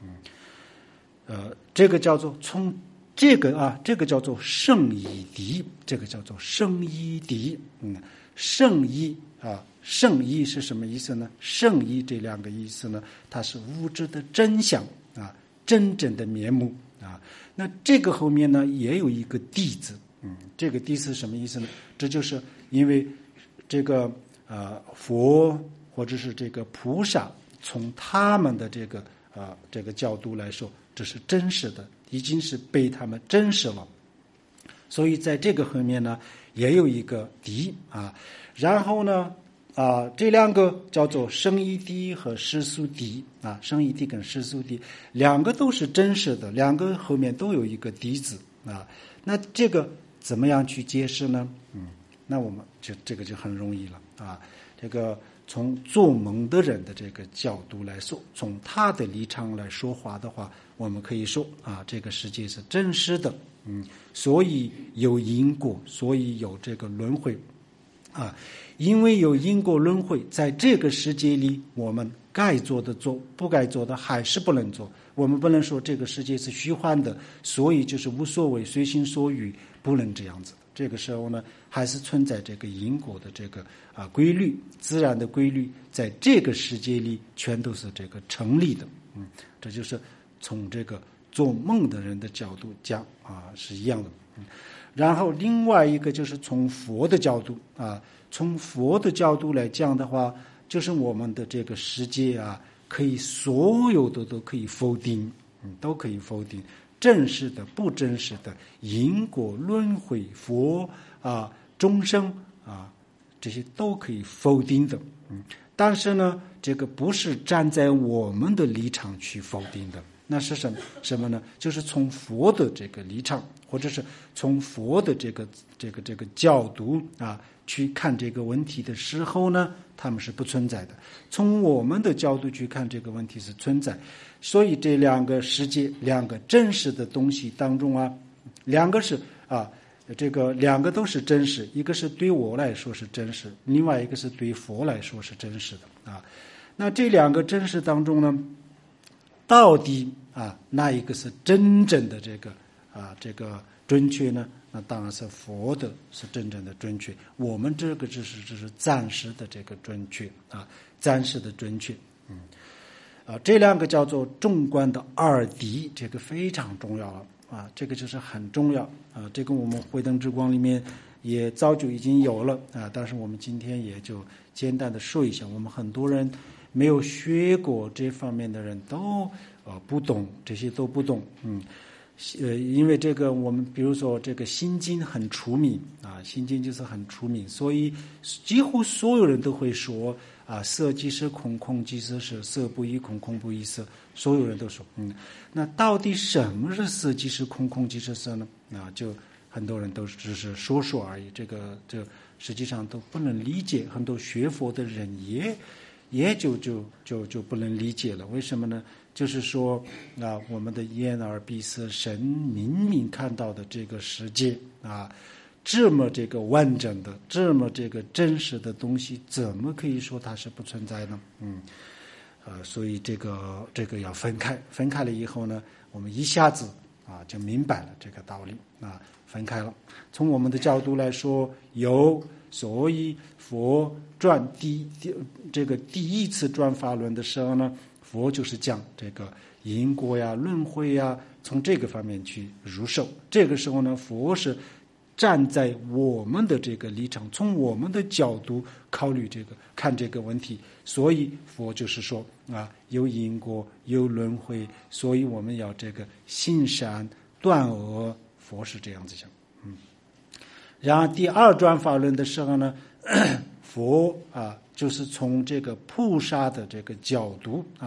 这个叫做从这个叫做圣依谛，这个叫做圣依谛。圣依圣依是什么意思呢？圣依这两个意思呢，它是物质的真相真正的面目那这个后面呢也有一个谛字，这个谛是什么意思呢？这就是因为这个佛或者是这个菩萨，从他们的这个角度来说，这是真实的，已经是被他们真实了。所以在这个后面呢也有一个谛然后呢这两个叫做圣依谛和世俗谛圣依谛跟世俗谛两个都是真实的，两个后面都有一个谛字那这个怎么样去解释呢？那我们这个就很容易了这个从做梦的人的这个角度来说，从他的立场来说话的话，我们可以说这个世界是真实的，所以有因果，所以有这个轮回因为有因果轮回，在这个世界里，我们该做的做，不该做的还是不能做。我们不能说这个世界是虚幻的，所以就是无所谓，随心所欲，不能这样子。这个时候呢，还是存在这个因果的这个规律，自然的规律，在这个世界里全都是这个成立的。这就是从这个做梦的人的角度讲是一样的。然后另外一个就是从佛的角度从佛的角度来讲的话，就是我们的这个世界可以所有的都可以否定，都可以否定，真实的、不真实的、因果、轮回、佛众生这些都可以否定的。但是呢，这个不是站在我们的立场去否定的。那是什么呢？就是从佛的这个立场，或者是从佛的这个角度去看这个问题的时候呢，他们是不存在的。从我们的角度去看这个问题是存在。所以这两个世界，两个真实的东西当中两个是这个两个都是真实，一个是对我来说是真实，另外一个是对佛来说是真实的那这两个真实当中呢，到底哪一个是真正的这个准确呢？那当然是佛的是真正的准确，我们这个只是暂时的这个准确暂时的准确。这两个叫做中观的二谛，这个非常重要了这个就是很重要这个我们慧灯之光里面也早就已经有了但是我们今天也就简单的说一下，我们很多人没有学过这方面的人都不懂，这些都不懂因为这个我们比如说这个心经很出名心经就是很出名，所以几乎所有人都会说色即是空，空即是色，色不异空，空不异色，所有人都说那到底什么是色即是空，空即是色呢？就很多人都只是说而已，这实际上都不能理解，很多学佛的人也就不能理解了。为什么呢？就是说我们的眼耳鼻舌身明明看到的这个世界这么这个完整的，这么这个真实的东西，怎么可以说它是不存在呢？所以这个要分开了以后呢，我们一下子就明白了这个道理分开了。从我们的角度来说，所以佛转这个第一次转法轮的时候呢，佛就是讲这个因果轮回从这个方面去入手。这个时候呢，佛是站在我们的这个立场，从我们的角度考虑看这个问题，所以佛就是说有因果有轮回，所以我们要这个行善断恶，佛是这样子讲然后第二转法轮的时候呢，佛就是从这个菩萨的这个角度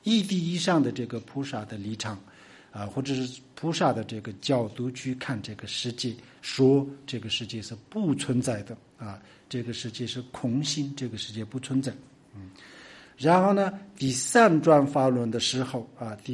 一地以上的这个菩萨的立场或者是菩萨的这个角度去看这个世界，说这个世界是不存在的这个世界是空性，这个世界不存在。然后呢，第三转法轮的时候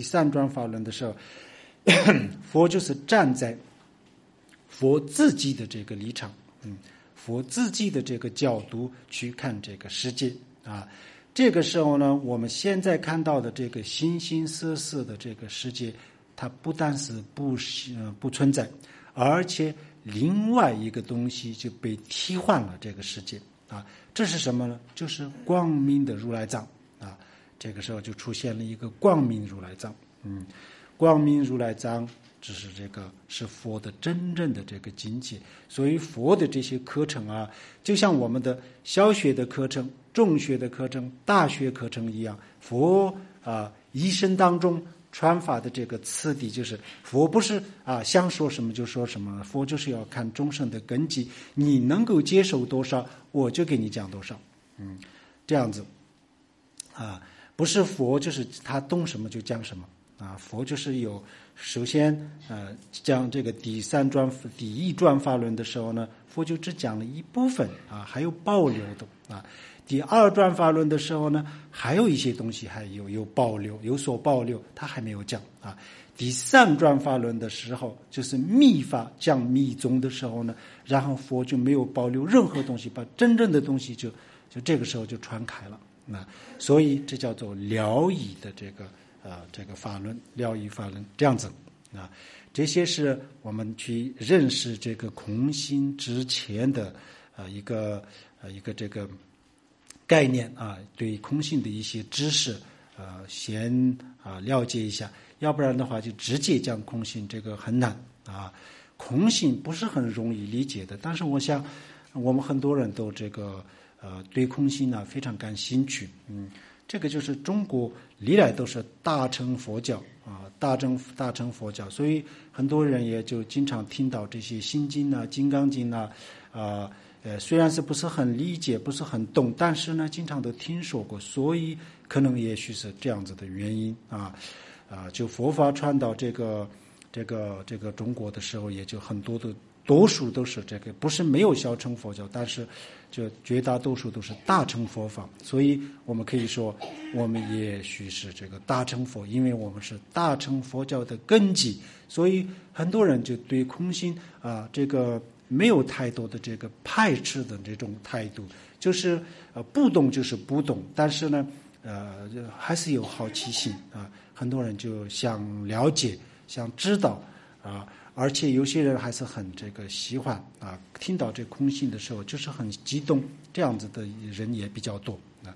佛就是站在佛自己的这个立场，佛自己的这个角度去看这个世界这个时候呢，我们现在看到的这个形形色色的这个世界，它不但是不存在，而且另外一个东西就被替换了这个世界这是什么呢？就是光明的如来藏这个时候就出现了一个光明如来藏光明如来藏只是是佛的真正的这个境界。所以佛的这些课程就像我们的小学的课程、中学的课程、大学课程一样，佛一生当中传法的这个次第，就是佛不是想说什么就说什么，佛就是要看众生的根基，你能够接受多少，我就给你讲多少这样子不是佛就是他懂什么就讲什么佛就是首先讲这个第一转法轮的时候呢，佛就只讲了一部分还有保留的第二转法轮的时候呢，还有一些东西还有保留，有所保留，他还没有讲第三转法轮的时候，就是密法讲密宗的时候呢，然后佛就没有保留任何东西，把真正的东西就这个时候就传开了所以这叫做了义的这个法轮，了义法轮这样子这些是我们去认识这个空性之前的一个这个概念对空性的一些知识先了解一下，要不然的话就直接讲空性，这个很难空性不是很容易理解的。但是我想我们很多人都对空性非常感兴趣这个就是中国历来都是大乘佛教大乘佛教，所以很多人也就经常听到这些心经金刚经虽然不是很理解，不是很懂，但是呢经常都听说过，所以可能也许是这样子的原因就佛法传到这个中国的时候，也就很多的多数都是不是没有小乘佛教，但是就绝大多数都是大乘佛法，所以我们可以说我们也许是大乘佛，因为我们是大乘佛教的根基，所以很多人就对空性没有太多的排斥的这种态度，就是不懂就是不懂，但是呢还是有好奇心很多人就想了解想知道而且有些人还是很喜欢听到这空性的时候就是很激动，这样子的人也比较多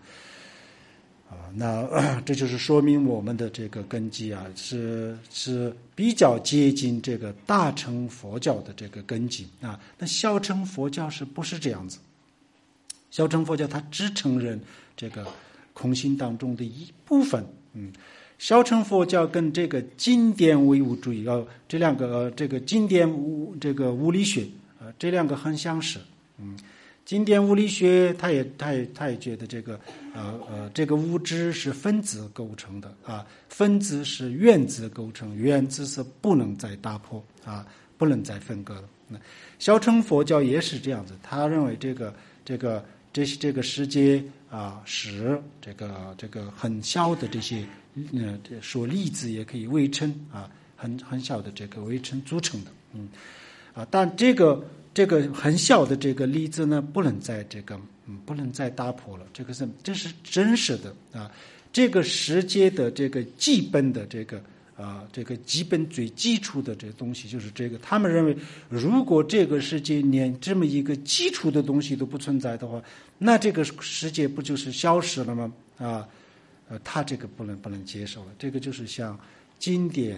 那这就是说明我们的根基是比较接近大乘佛教的根基那小乘佛教不是这样子，小乘佛教它只承认空性当中的一部分小乘佛教跟经典唯物主义这两个经典物理学这两个很相似经典物理学他也觉得这个物质是分子构成的分子是原子构成，原子是不能再打破不能再分割的小乘佛教也是这样子，他认为这个世界是这个很小的这些说粒子也可以微尘很小的微尘组成的但这个很小的粒子呢不能再打破了，这是真实的这个世界的基本的基本最基础的东西就是他们认为如果这个世界连这么一个基础的东西都不存在的话，那这个世界不就是消失了吗他不能接受了，就是像经典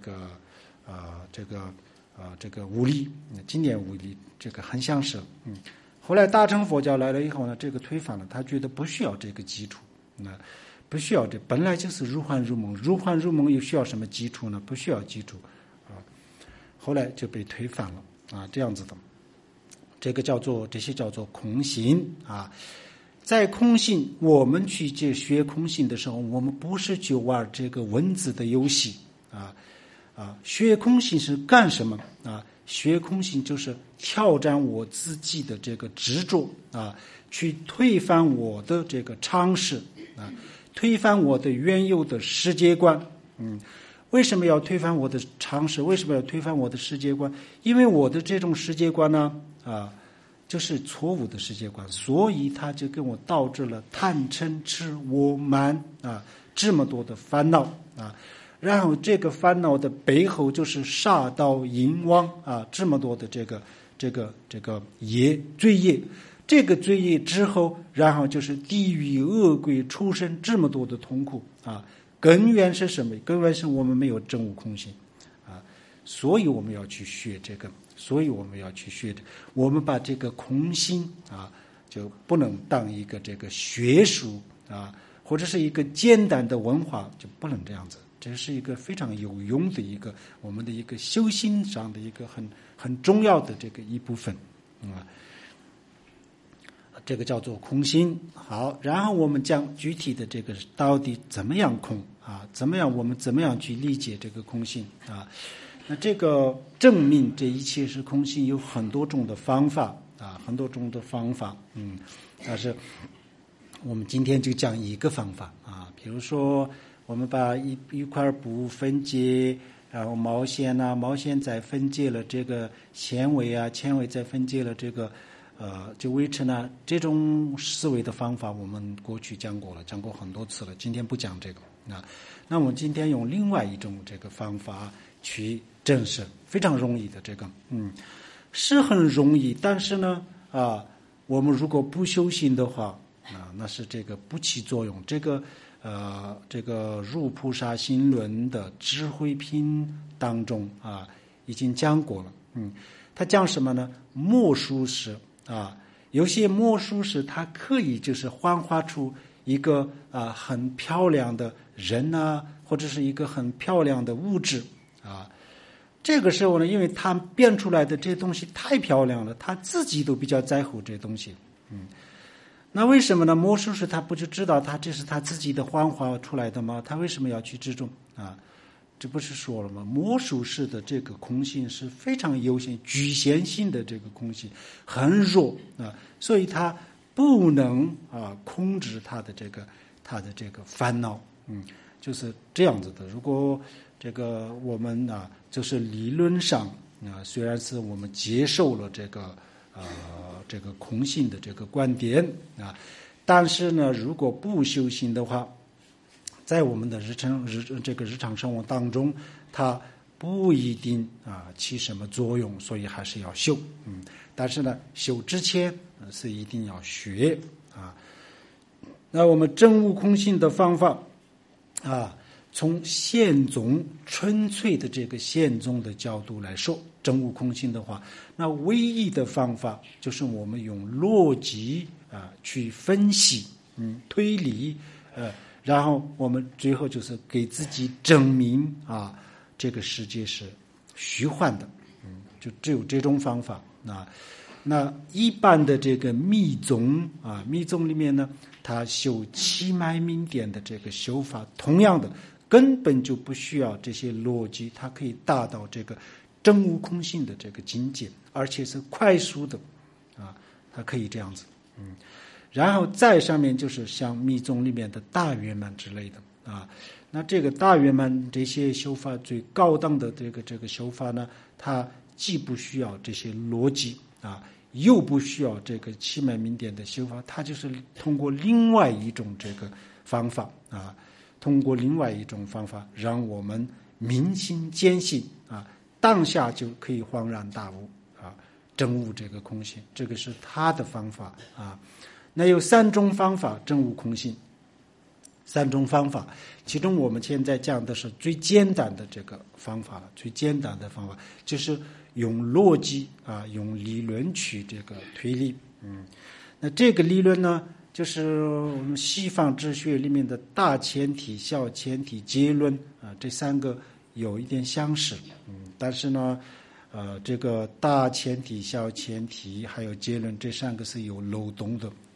物理经典物理很相似后来大乘佛教来了以后呢，推翻了，他觉得不需要基础不需要本来就是如幻如梦，如幻如梦又需要什么基础呢？不需要基础后来就被推翻了这样子的这些叫做空性在空性，我们去学空性的时候，我们不是去玩这个文字的游戏学空性是干什么学空性就是挑战我自己的这个执着去推翻我的这个常识推翻我的原有的世界观。为什么要推翻我的常识？为什么要推翻我的世界观？因为我的这种世界观呢就是错误的世界观，所以它就给我导致了贪嗔痴我慢这么多的烦恼然后这个烦恼的背后就是杀盗淫妄这么多的这个罪业，这个罪业之后，然后就是地狱恶鬼畜生这么多的痛苦根源是什么？根源是我们没有证悟空性所以我们要去学这个，我们把这个空性就不能当一个这个学术或者是一个简单的文化，就不能这样子。这是一个非常有用的一个我们的一个修心上的一个很重要的这个一部分这个叫做空心。好，然后我们讲具体的这个到底怎么样空我们怎么样去理解这个空性那这个证明这一切是空性有很多种的方法但是我们今天就讲一个方法比如说我们把一块布分解，然后毛线再分解了这个纤维纤维再分解了这个就维持呢这种思维的方法我们过去讲过很多次了，今天不讲这个那我们今天用另外一种这个方法去证实，非常容易的这个是很容易，但是呢我们如果不修行的话那是这个不起作用。这个入菩萨行论的智慧品当中已经讲过了他讲什么呢？魔术师有些魔术师他可以就是幻化出一个很漂亮的人或者是一个很漂亮的物质这个时候呢，因为他变出来的这些东西太漂亮了，他自己都比较在乎这些东西那为什么呢？魔术师他不就知道他这是他自己的幻化出来的吗？他为什么要去执着这不是说了吗？魔术师的这个空性是非常有限局限性的这个空性很弱所以他不能控制他的这个烦恼就是这样子的。如果这个我们就是理论上虽然是我们接受了这个空性的这个观点但是呢如果不修行的话，在我们的日常生活当中它不一定起什么作用，所以还是要修但是呢修之前是一定要学那我们证悟空性的方法从宪宗纯粹的这个宪宗的角度来说，证悟空性的话，那唯一的方法就是我们用逻辑去分析推理然后我们最后就是给自己证明这个世界是虚幻的就只有这种方法那一般的这个密宗密宗里面呢，它修七脉明点的这个修法，同样的根本就不需要这些逻辑，它可以达到这个证悟空性的这个境界，而且是快速的它可以这样子然后再上面就是像密宗里面的大圆满之类的那这个大圆满这些修法最高档的这个修法呢，它既不需要这些逻辑又不需要这个七脉明点的修法，它就是通过另外一种这个方法让我们明心见性当下就可以恍然大悟证悟这个空性，这个是他的方法那有3种方法证悟空性，3种方法，其中我们现在讲的是最简单的这个方法了。最简单的方法就是用逻辑用理论去这个推理那这个理论呢，就是我们西方哲学里面的大前提、小前提、结论这3个有一点相似但是呢这个大前提、小前提还有结论这3个是有漏洞的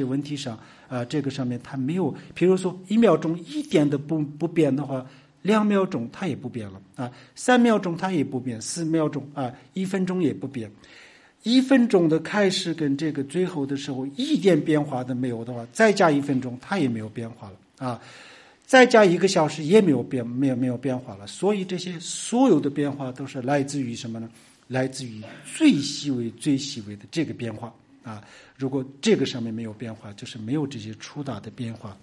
些问题上这个上面它没有，比如说1秒钟一点都不变的话，2秒钟它也不变了3秒钟它也不变，4秒钟1分钟也不变。1分钟的开始跟这个最后的时候一点变化都没有的话，再加1分钟它也没有变化了再加1个小时也没有变化了。所以这些所有的变化都是来自于什么呢？来自于最细微的这个变化如果这个上面没有变化，就是没有这些粗大的变化。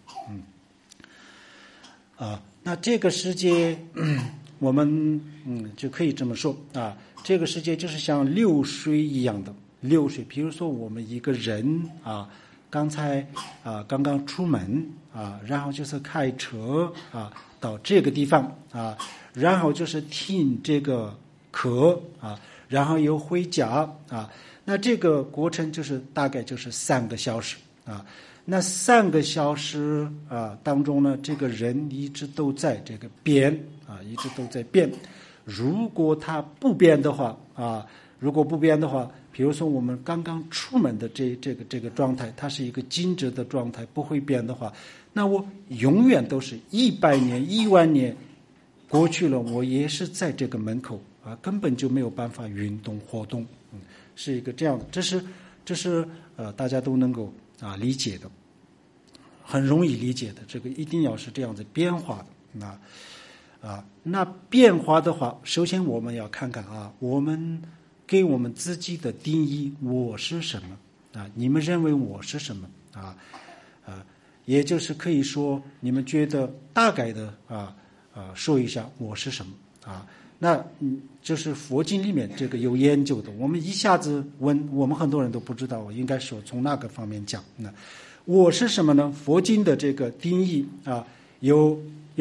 那这个世界我们就可以这么说这个世界就是像流水一样的流水。比如说我们一个人刚刚出门然后就是开车到这个地方然后就是听这个课然后又回家那这个过程就是大概就是3个小时那3个小时当中呢，这个人一直都在这个变一直都在变。如果他不变的话比如说我们刚刚出门的这个状态，它是一个静止的状态，不会变的话，那我永远都是100年1万年过去了，我也是在这个门口根本就没有办法运动活动是一个这样的。这是大家都能够理解的，很容易理解的。这个一定要是这样子变化的那变化的话，首先我们要看看我们给我们自己的定义，我是什么你们认为我是什么也就是可以说你们觉得大概的说一下我是什么那就是佛经里面这个有研究的。我们一下子问，我们很多人都不知道，我应该说从哪个方面讲呢？我是什么呢？佛经的这个定义有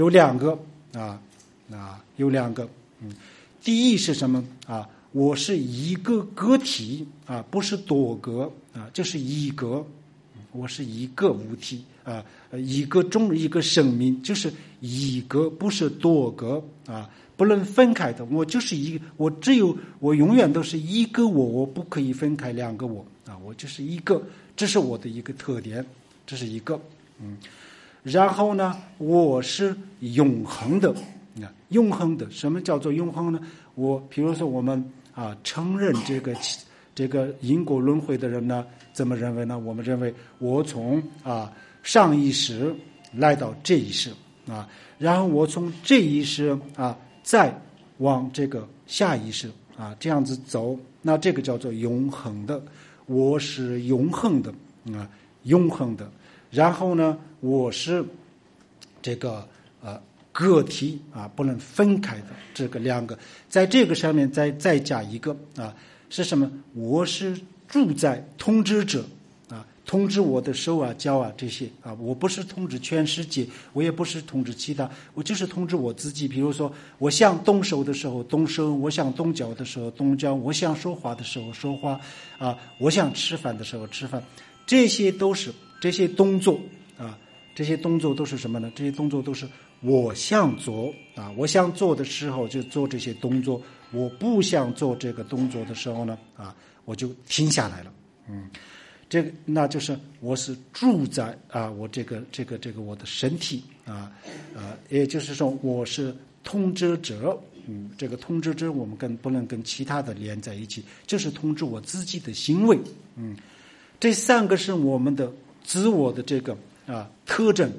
2个有2个第一是什么我是一个个体不是多个就是一个，我是一个物体一个生命，就是一个不是多个不能分开的。我就是我永远都是一个我不可以分开2个我我就是一个，这是我的一个特点，这是一个然后呢，我是永恒的永恒的。什么叫做永恒呢？比如说我们承认这个因果轮回的人呢，怎么认为呢？我们认为我从上一世来到这一世然后我从这一世再往这个下一世这样子走，那这个叫做永恒的。我是永恒的永恒的。然后呢，我是这个个体啊，不能分开的这个两个，在这个上面再加一个啊，是什么？我是住在统治者啊，统治我的手啊、脚啊这些啊，我不是统治全世界，我也不是统治其他，我就是统治我自己。比如说，我想动手的时候动手，我想动脚的时候动脚，我想说话的时候说话啊，我想吃饭的时候吃饭，这些都是这些动作啊，这些动作都是什么呢？这些动作都是我想做啊，我想做的时候就做这些动作，我不想做这个动作的时候呢，啊，我就停下来了。这个那就是我是住在啊，我这个我的身体啊，也就是说我是统治者。这个统治者我们不能跟其他的连在一起，就是统治我自己的行为。这三个是我们的自我的这个特征。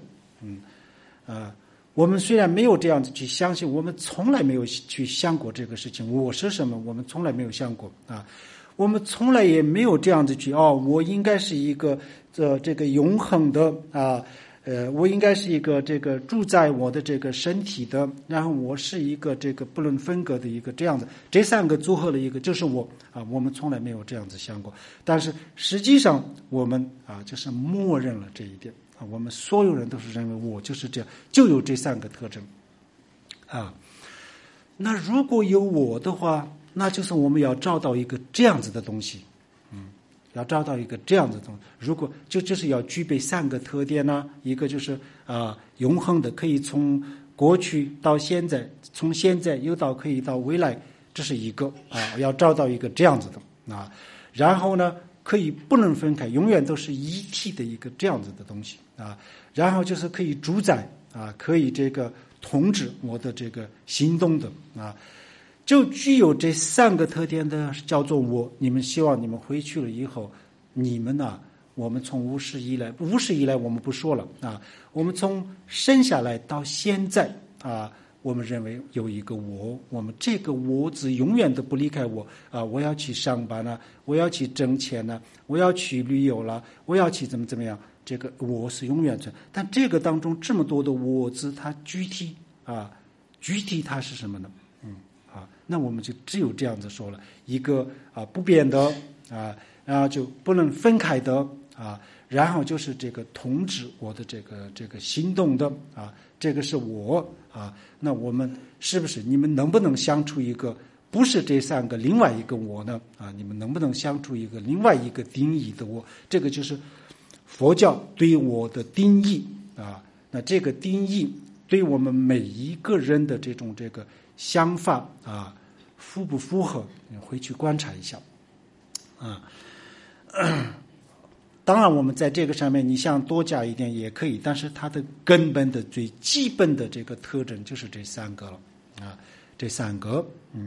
我们虽然没有这样子去相信，我们从来没有去想过这个事情，我是什么，我们从来没有想过啊。我们从来也没有这样子去我应该是一个这个永恒的我应该是一个这个住在我的这个身体的，然后我是一个这个不能分割的一个这样的，这三个组合了一个就是我啊。我们从来没有这样子想过，但是实际上我们就是默认了这一点啊。我们所有人都是认为我就是这样，就有这三个特征啊。那如果有我的话，那就是我们要找到一个这样子的东西，要找到一个这样子的东西。如果就是要具备三个特点呢，一个就是永恒的，可以从过去到现在，从现在又可以到未来，这是一个要找到一个这样子的然后呢，可以不能分开，永远都是一体的一个这样子的东西然后就是可以主宰可以这个统治我的这个行动的就具有这三个特点的叫做我。你们希望你们回去了以后，你们我们从无始以来我们不说了我们从生下来到现在我们认为有一个我们这个我字永远都不离开我我要去上班了，我要去挣钱了，我要去旅游了，我要去怎么样，这个我是永远存。但这个当中这么多的我字，它具体它是什么呢？那我们就只有这样子说了，一个不变的然后就不能分开的然后就是这个统治我的这个行动的这个是我那我们是不是你们能不能想出一个不是这三个另外一个我呢你们能不能想出一个另外一个定义的我？这个就是佛教对我的定义那这个定义对我们每一个人的这个想法符不符合？你回去观察一下当然我们在这个上面你想多加一点也可以，但是它的根本的最基本的这个特征就是这三个了这三个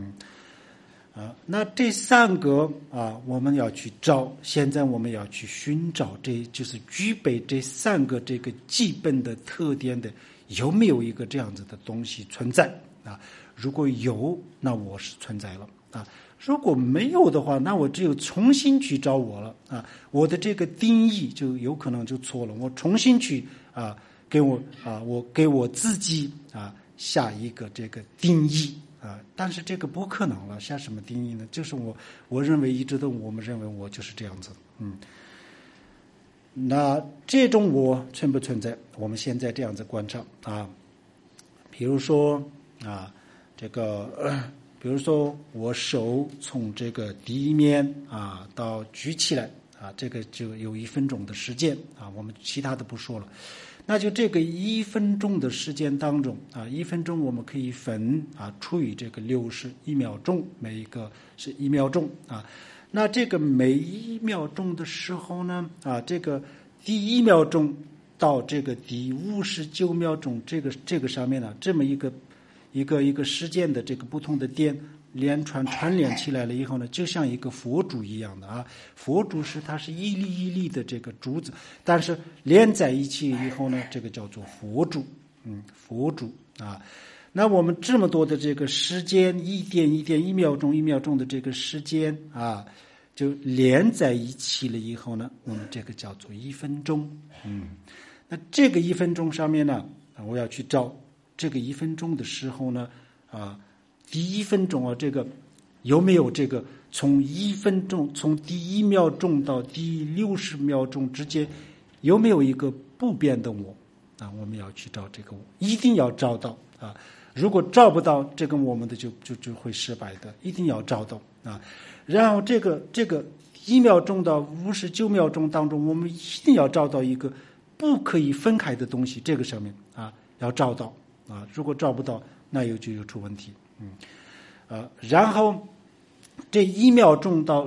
那这三个我们要去找，现在我们要去寻找，这就是具备这三个这个基本的特点的有没有一个这样子的东西存在如果有，那我是存在了如果没有的话，那我只有重新去找我了我的这个定义就有可能就错了。我重新去我给我自己下一个这个定义但是这个不可能了，下什么定义呢？就是我认为一直都我们认为我就是这样子那这种我存不存在？我们现在这样子观察比如说比如说我手从这个地面到举起来这个就有1分钟的时间我们其他的不说了。那就这个1分钟的时间当中1分钟我们可以分除以这个61秒钟，每一个是1秒钟那这个每1秒钟的时候呢这个第1秒钟到这个第59秒钟这个上面呢这么一个时间的这个不同的点串联起来了以后呢，就像一个佛珠一样的佛珠它是一粒一粒的这个珠子，但是连在一起以后呢，这个叫做佛珠佛珠那我们这么多的这个时间一点一点1秒钟1秒钟的这个时间就连在一起了以后呢，我们这个叫做1分钟那这个1分钟上面呢我要去找这个1分钟的时候呢，第1分钟这个有没有这个从1分钟，从第1秒钟到第60秒钟之间有没有一个不变的我我们要去找这个我，一定要找到如果找不到这个我们的就会失败的，一定要找到然后这个1秒钟到59秒钟当中，我们一定要找到一个不可以分开的东西，这个上面要找到如果找不到，那就有出问题。然后这1秒钟到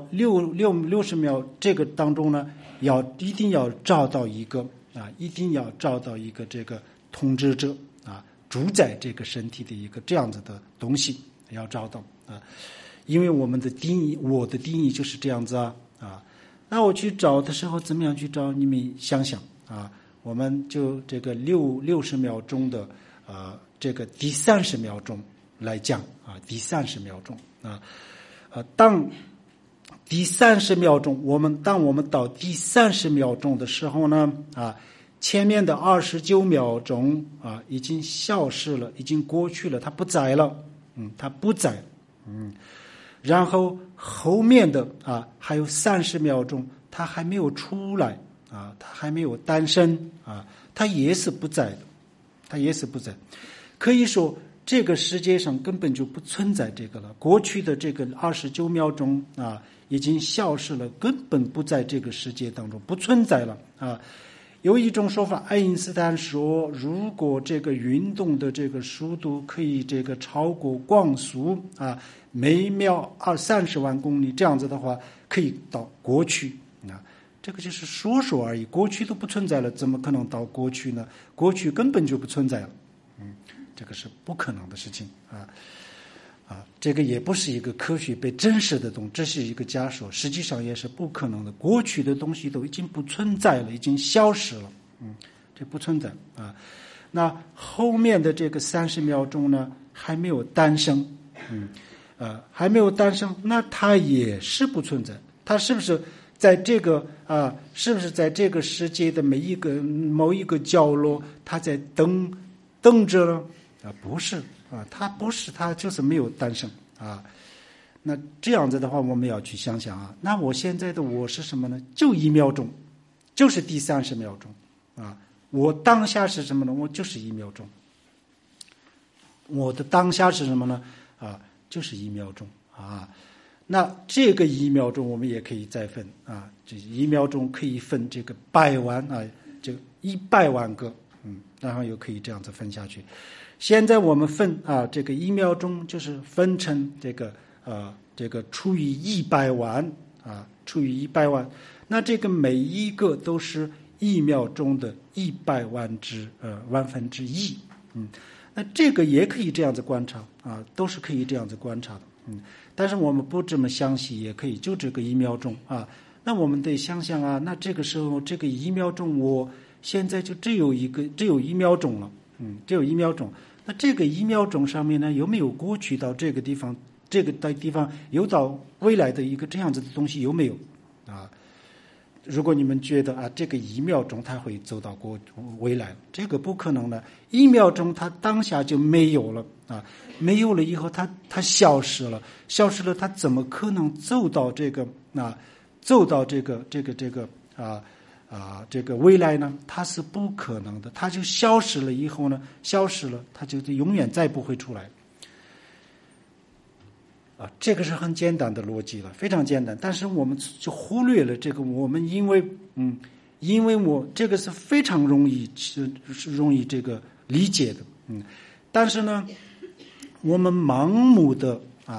60秒这个当中呢，一定要找到一个一定要找到一个这个统治者主宰这个身体的一个这样子的东西要找到因为我们的定义，我的定义就是这样子那我去找的时候怎么样去找？你们想想我们就这个60秒钟的这个第30秒钟来讲第30秒钟当第30秒钟，当我们到第30秒钟的时候呢前面的29秒钟已经消失了，已经过去了，它不在了，它不在，然后后面的还有30秒钟，它还没有出来它还没有诞生它也是不在的，它也是不在。可以说这个世界上根本就不存在这个了，过去的这个29秒钟已经消失了，根本不在这个世界当中，不存在了有一种说法，爱因斯坦说，如果这个运动的这个速度可以这个超过光速每秒30万公里，这样子的话可以到过去这个就是说而已，过去都不存在了，怎么可能到过去呢？过去根本就不存在了这个是不可能的事情这个也不是一个科学被证实的东西，这是一个假说，实际上也是不可能的。过去的东西都已经不存在了，已经消失了这不存在那后面的这个30秒钟呢还没有诞生还没有诞生，那它也是不存在，它是不是在这个是不是在这个世界的某一个角落，它在等着呢不是它不是，它就是没有诞生那这样子的话，我们要去想想那我现在的我是什么呢？就1秒钟，就是第30秒钟我当下是什么呢？我就是1秒钟。我的当下是什么呢？就是1秒钟那这个1秒钟我们也可以再分这1秒钟可以分这个100万这个100万个然后又可以这样子分下去。现在我们分这个1秒钟就是分成这个除以100万除以100万，那这个每一个都是1秒钟的100万分之一那这个也可以这样子观察都是可以这样子观察的但是我们不这么详细，也可以就这个1秒钟那我们得想想那这个时候这个1秒钟我现在就只有1秒钟了只有1秒钟，那这个1秒钟上面呢有没有过去到这个地方，这个地方有到未来的一个这样子的东西有没有如果你们觉得这个1秒钟它会走到未来，这个不可能的，1秒钟它当下就没有了没有了以后它消失了，它怎么可能走到这个这个未来呢？它是不可能的，它就消失了以后呢，它就永远再不会出来这个是很简单的逻辑了，非常简单，但是我们就忽略了这个，我们因为我这个是非常容易这个理解的但是呢我们盲目的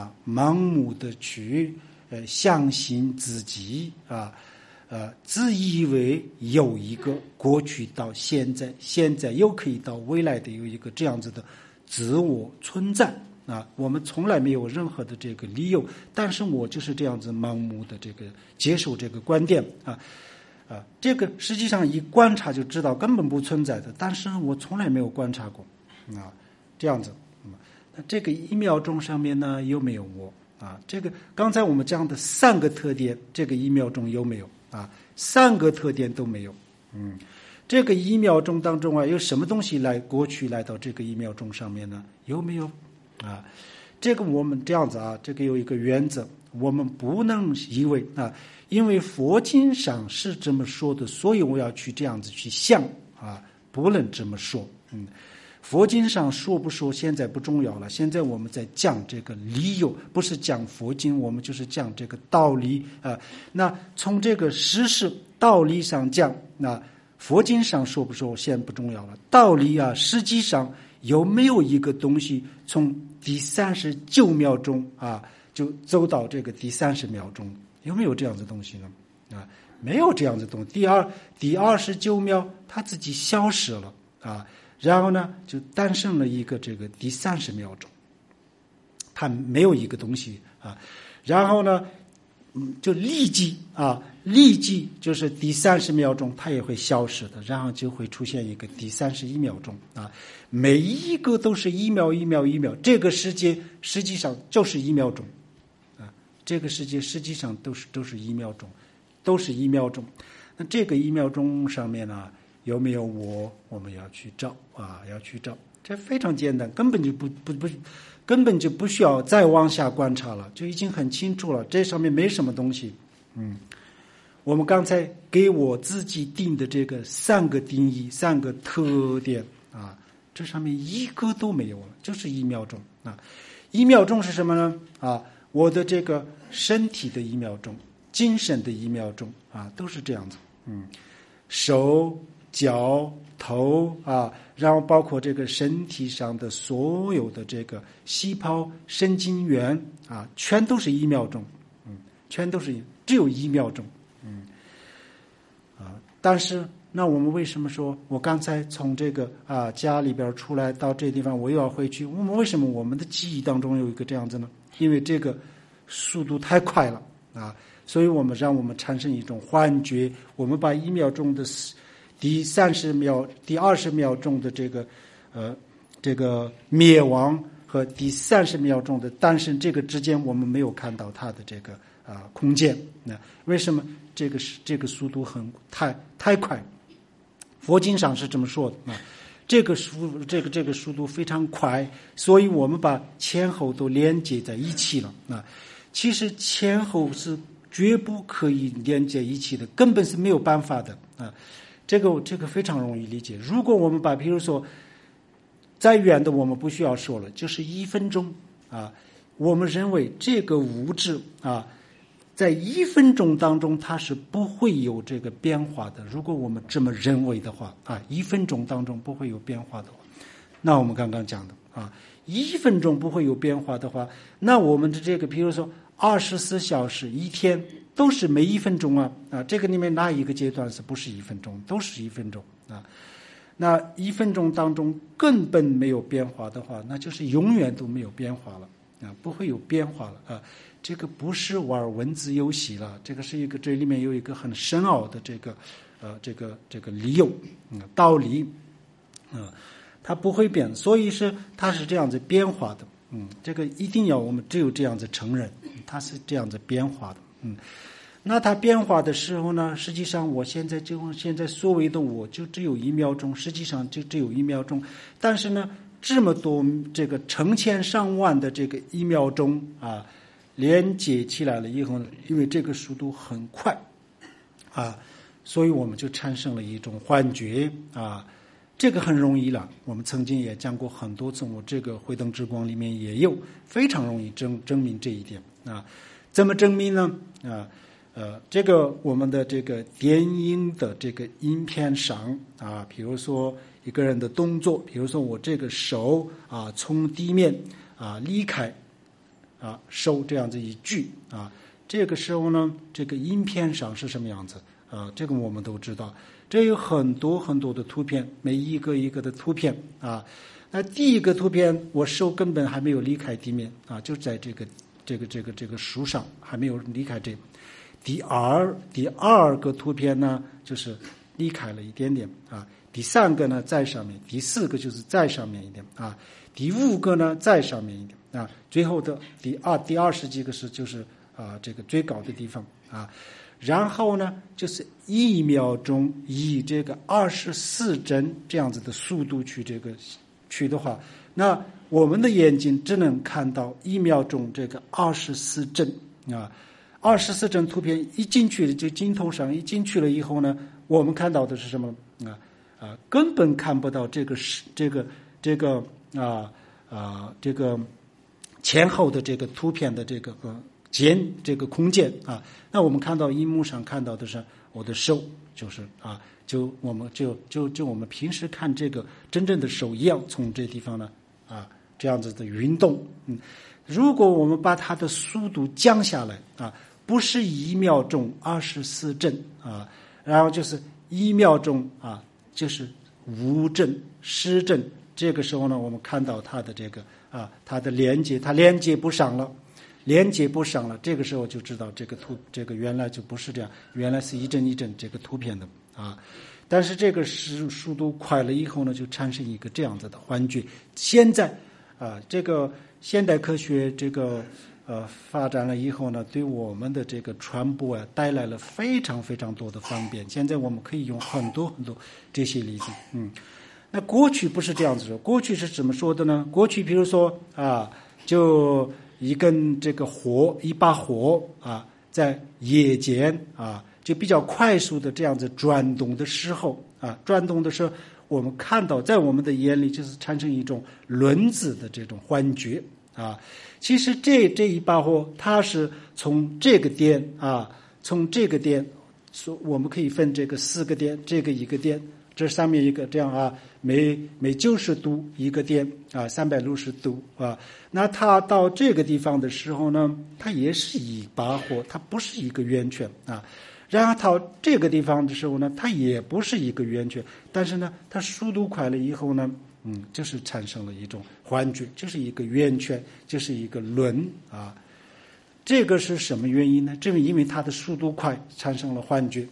去相信自己自以为有一个过去到现在又可以到未来的有一个这样子的自我存在我们从来没有任何的这个理由，但是我就是这样子盲目的这个接受这个观点这个实际上一观察就知道根本不存在的，但是我从来没有观察过这样子那这个1秒钟上面呢有没有我这个刚才我们讲的3个特点，这个1秒钟有没有3个特点都没有这个1秒钟当中啊，有什么东西过去来到这个1秒钟上面呢？有没有啊？这个我们这样子啊，这个有一个原则，我们不能以为啊，因为佛经上是这么说的，所以我要去这样子去想啊，不能这么说。佛经上说不说现在不重要了，现在我们在讲这个理由，不是讲佛经，我们就是讲这个道理啊。那从这个事实道理上讲，那佛经上说不说现在不重要了，道理啊，实际上有没有一个东西从第39秒钟啊就走到这个第30秒钟，有没有这样的东西呢？啊，没有这样的东西。第29秒它自己消失了啊。然后呢，就诞生了一个这个第30秒钟，它没有一个东西啊。然后呢，就立即就是第30秒钟它也会消失的，然后就会出现一个第31秒钟啊。每一个都是1秒1秒1秒，这个世界实际上就是1秒钟啊。这个世界实际上都是1秒钟，都是1秒钟。那这个1秒钟上面呢？有没有我们要去找啊，要去找，这非常简单，根本就不需要再往下观察了，就已经很清楚了，这上面没什么东西。我们刚才给我自己定的这个3个定义，3个特点啊，这上面一个都没有了，就是1秒钟啊。1秒钟是什么呢？啊，我的这个身体的1秒钟，精神的1秒钟啊，都是这样子。手脚头啊，然后包括这个身体上的所有的这个细胞神经元啊，全都是1秒钟，全都是只有1秒钟，但是那我们为什么说我刚才从这个家里边出来到这地方我又要回去？我们为什么我们的记忆当中有一个这样子呢？因为这个速度太快了啊，所以让我们产生一种幻觉，我们把1秒钟的第30秒、第20秒钟的这个灭亡和第30秒钟的诞生，这个之间我们没有看到它的这个空间。那为什么这个速度太快？佛经上是这么说的啊，这个速度非常快，所以我们把前后都连接在一起了啊。其实前后是绝不可以连接一起的，根本是没有办法的啊。这个非常容易理解。如果我们比如说再远的我们不需要说了，就是1分钟啊，我们认为这个物质啊，在1分钟当中它是不会有这个变化的。如果我们这么认为的话啊，1分钟当中不会有变化的话，那我们刚刚讲的啊，1分钟不会有变化的话，那我们的这个比如说24小时一天都是每1分钟啊，这个里面哪一个阶段是不是1分钟？都是1分钟啊。那1分钟当中根本没有变化的话，那就是永远都没有变化了啊，不会有变化了啊。这个不是玩文字游戏了，这个是这里面有一个很深奥的这个理由道理它不会变，所以它是这样子变化的。这个一定要我们只有这样子承认，它是这样子变化的。那它变化的时候呢，实际上我现在所谓的我就只有1秒钟，实际上就只有1秒钟。但是呢，这么多这个成千上万的这个1秒钟啊，连接起来了以后呢，因为这个速度很快啊，所以我们就产生了一种幻觉啊。这个很容易了，我们曾经也讲过很多次，我这个慧灯之光里面也有非常容易证明这一点啊。怎么证明呢？这个我们的这个电影的这个影片上啊，比如说一个人的动作，比如说我这个手啊从地面啊离开啊手这样子一举啊，这个时候呢，这个影片上是什么样子啊？这个我们都知道。这有很多很多的图片，每一个一个的图片啊。那第一个图片，我手根本还没有离开地面啊，就在这个树上还没有离开这个。第二个图片呢，就是离开了一点点啊。第3个呢在上面，第4个就是在上面一点啊。第5个呢在上面一点啊。最后的第20几个就是这个最高的地方啊。 然后呢就是1秒钟以这个24帧这样子的速度去的话，那我们的眼睛只能看到1秒钟这个24帧啊。24帧图片一进去，就镜头上一进去了以后呢，我们看到的是什么根本看不到这个前后的这个图片的这个这个空间啊。那我们看到荧幕上看到的是我的手，就是我们平时看这个真正的手一样，从这地方呢这样子的运动。如果我们把它的速度降下来不是1秒钟24帧然后就是1秒钟就是5帧10帧，这个时候呢，我们看到它的这个它的连接，它连接不上了，这个时候就知道这个原来就不是这样，原来是一帧一帧这个图片的但是这个速度快了以后呢，就产生一个这样子的幻觉。现在这个现代科学这个发展了以后呢，对我们的这个传播带来了非常非常多的方便。现在我们可以用很多很多这些例子。那过去不是这样子说，过去是怎么说的呢？过去比如说就一根这个一把火在夜间就比较快速的这样子转动的时候我们看到在我们的眼里就是产生一种轮子的这种幻觉其实这一把火它是从这个点我们可以分这个4个点，这个1个点，这上面一个这样每90度一个点360度那它到这个地方的时候呢，它也是一把火，它不是一个圆圈然后到这个地方的时候呢，它也不是一个圆圈，但是呢它速度快了以后呢就是产生了一种幻觉，就是一个圆圈，就是一个轮这个是什么原因呢？这个因为它的速度快产生了幻觉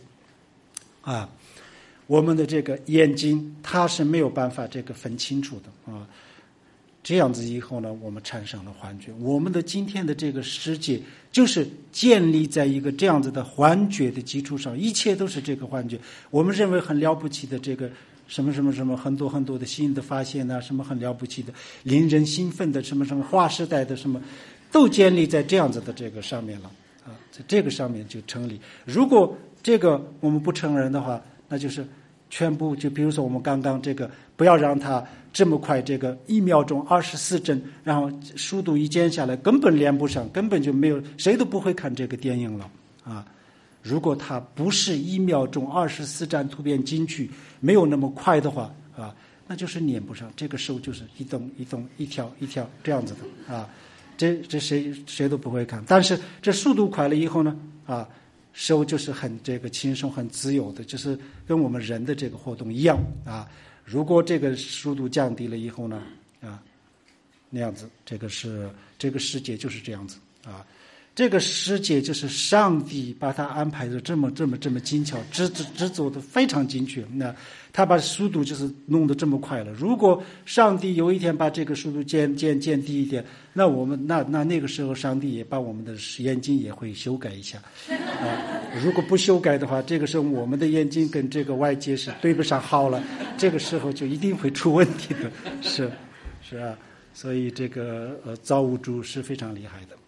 我们的这个眼睛它是没有办法这个分清楚的这样子以后呢，我们产生了幻觉。我们的今天的这个世界就是建立在一个这样子的幻觉的基础上，一切都是这个幻觉。我们认为很了不起的这个什么什么什么很多很多的新的发现什么很了不起的令人兴奋的什么什么划时代的什么，都建立在这样子的这个上面了在这个上面就成立。如果这个我们不承认的话，那就是全部就比如说我们刚刚这个不要让它这么快，这个1秒钟24帧，然后速度一减下来根本连不上，根本就没有，谁都不会看这个电影了如果它不是1秒钟24帧图片进去没有那么快的话那就是连不上，这个手就是一动一动一跳一跳这样子的这谁都不会看。但是这速度快了以后呢手就是很这个轻松很自由的，就是跟我们人的这个活动一样如果这个速度降低了以后呢那样子这个世界就是这样子这个世界就是上帝把它安排的这么精巧，制作的非常精确。那他把速度就是弄得这么快了。如果上帝有一天把这个速度减低一点，那我们那个时候上帝也把我们的眼睛也会修改一下如果不修改的话，这个时候我们的眼睛跟这个外界是对不上号了，这个时候就一定会出问题的。是所以这个造物主是非常厉害的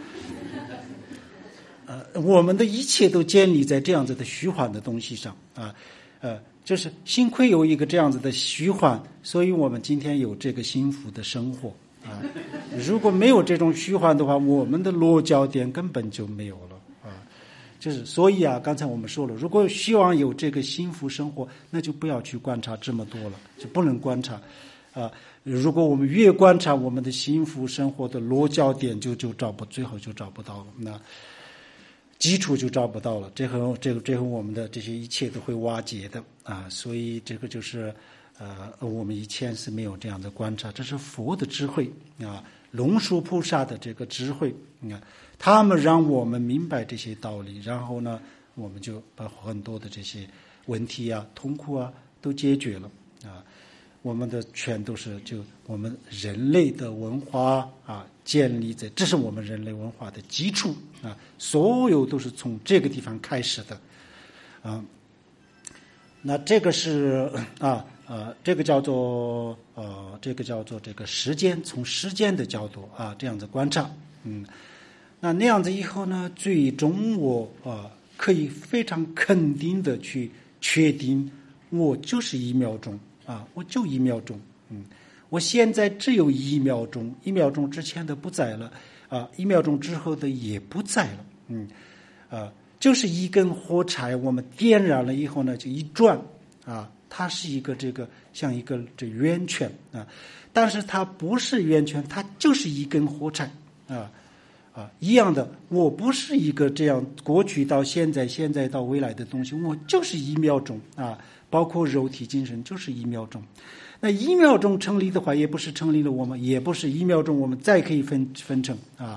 我们的一切都建立在这样子的虚幻的东西上就是幸亏有一个这样子的虚幻，所以我们今天有这个幸福的生活如果没有这种虚幻的话，我们的落脚点根本就没有了就是所以刚才我们说了，如果希望有这个幸福生活，那就不要去观察这么多了，就不能观察如果我们越观察，我们的幸福生活的落脚点最后就找不到了，那基础就找不到了，最后我们的这些一切都会瓦解的所以这个就是我们以前是没有这样的观察，这是佛的智慧龙树菩萨的这个智慧他们让我们明白这些道理，然后呢我们就把很多的这些问题痛苦都解决了我们的全都是就我们人类的文化啊，建立在这是我们人类文化的基础啊，所有都是从这个地方开始的啊。那这个是这个叫做这个时间，从时间的角度啊这样子观察，那样子以后呢，最终我可以非常肯定的去确定，我就是1秒钟啊，我就1秒钟，我现在只有1秒钟，1秒钟之前的不在了啊，1秒钟之后的也不在了，就是一根火柴，我们点燃了以后呢，就一转啊，它是一个这个像一个这圆圈啊，但是它不是圆圈，它就是一根火柴一样的，我不是一个这样过去到现在到未来的东西，我就是1秒钟啊，包括肉体精神就是1秒钟。那1秒钟成立的话，也不是成立了我们，也不是1秒钟我们再可以分成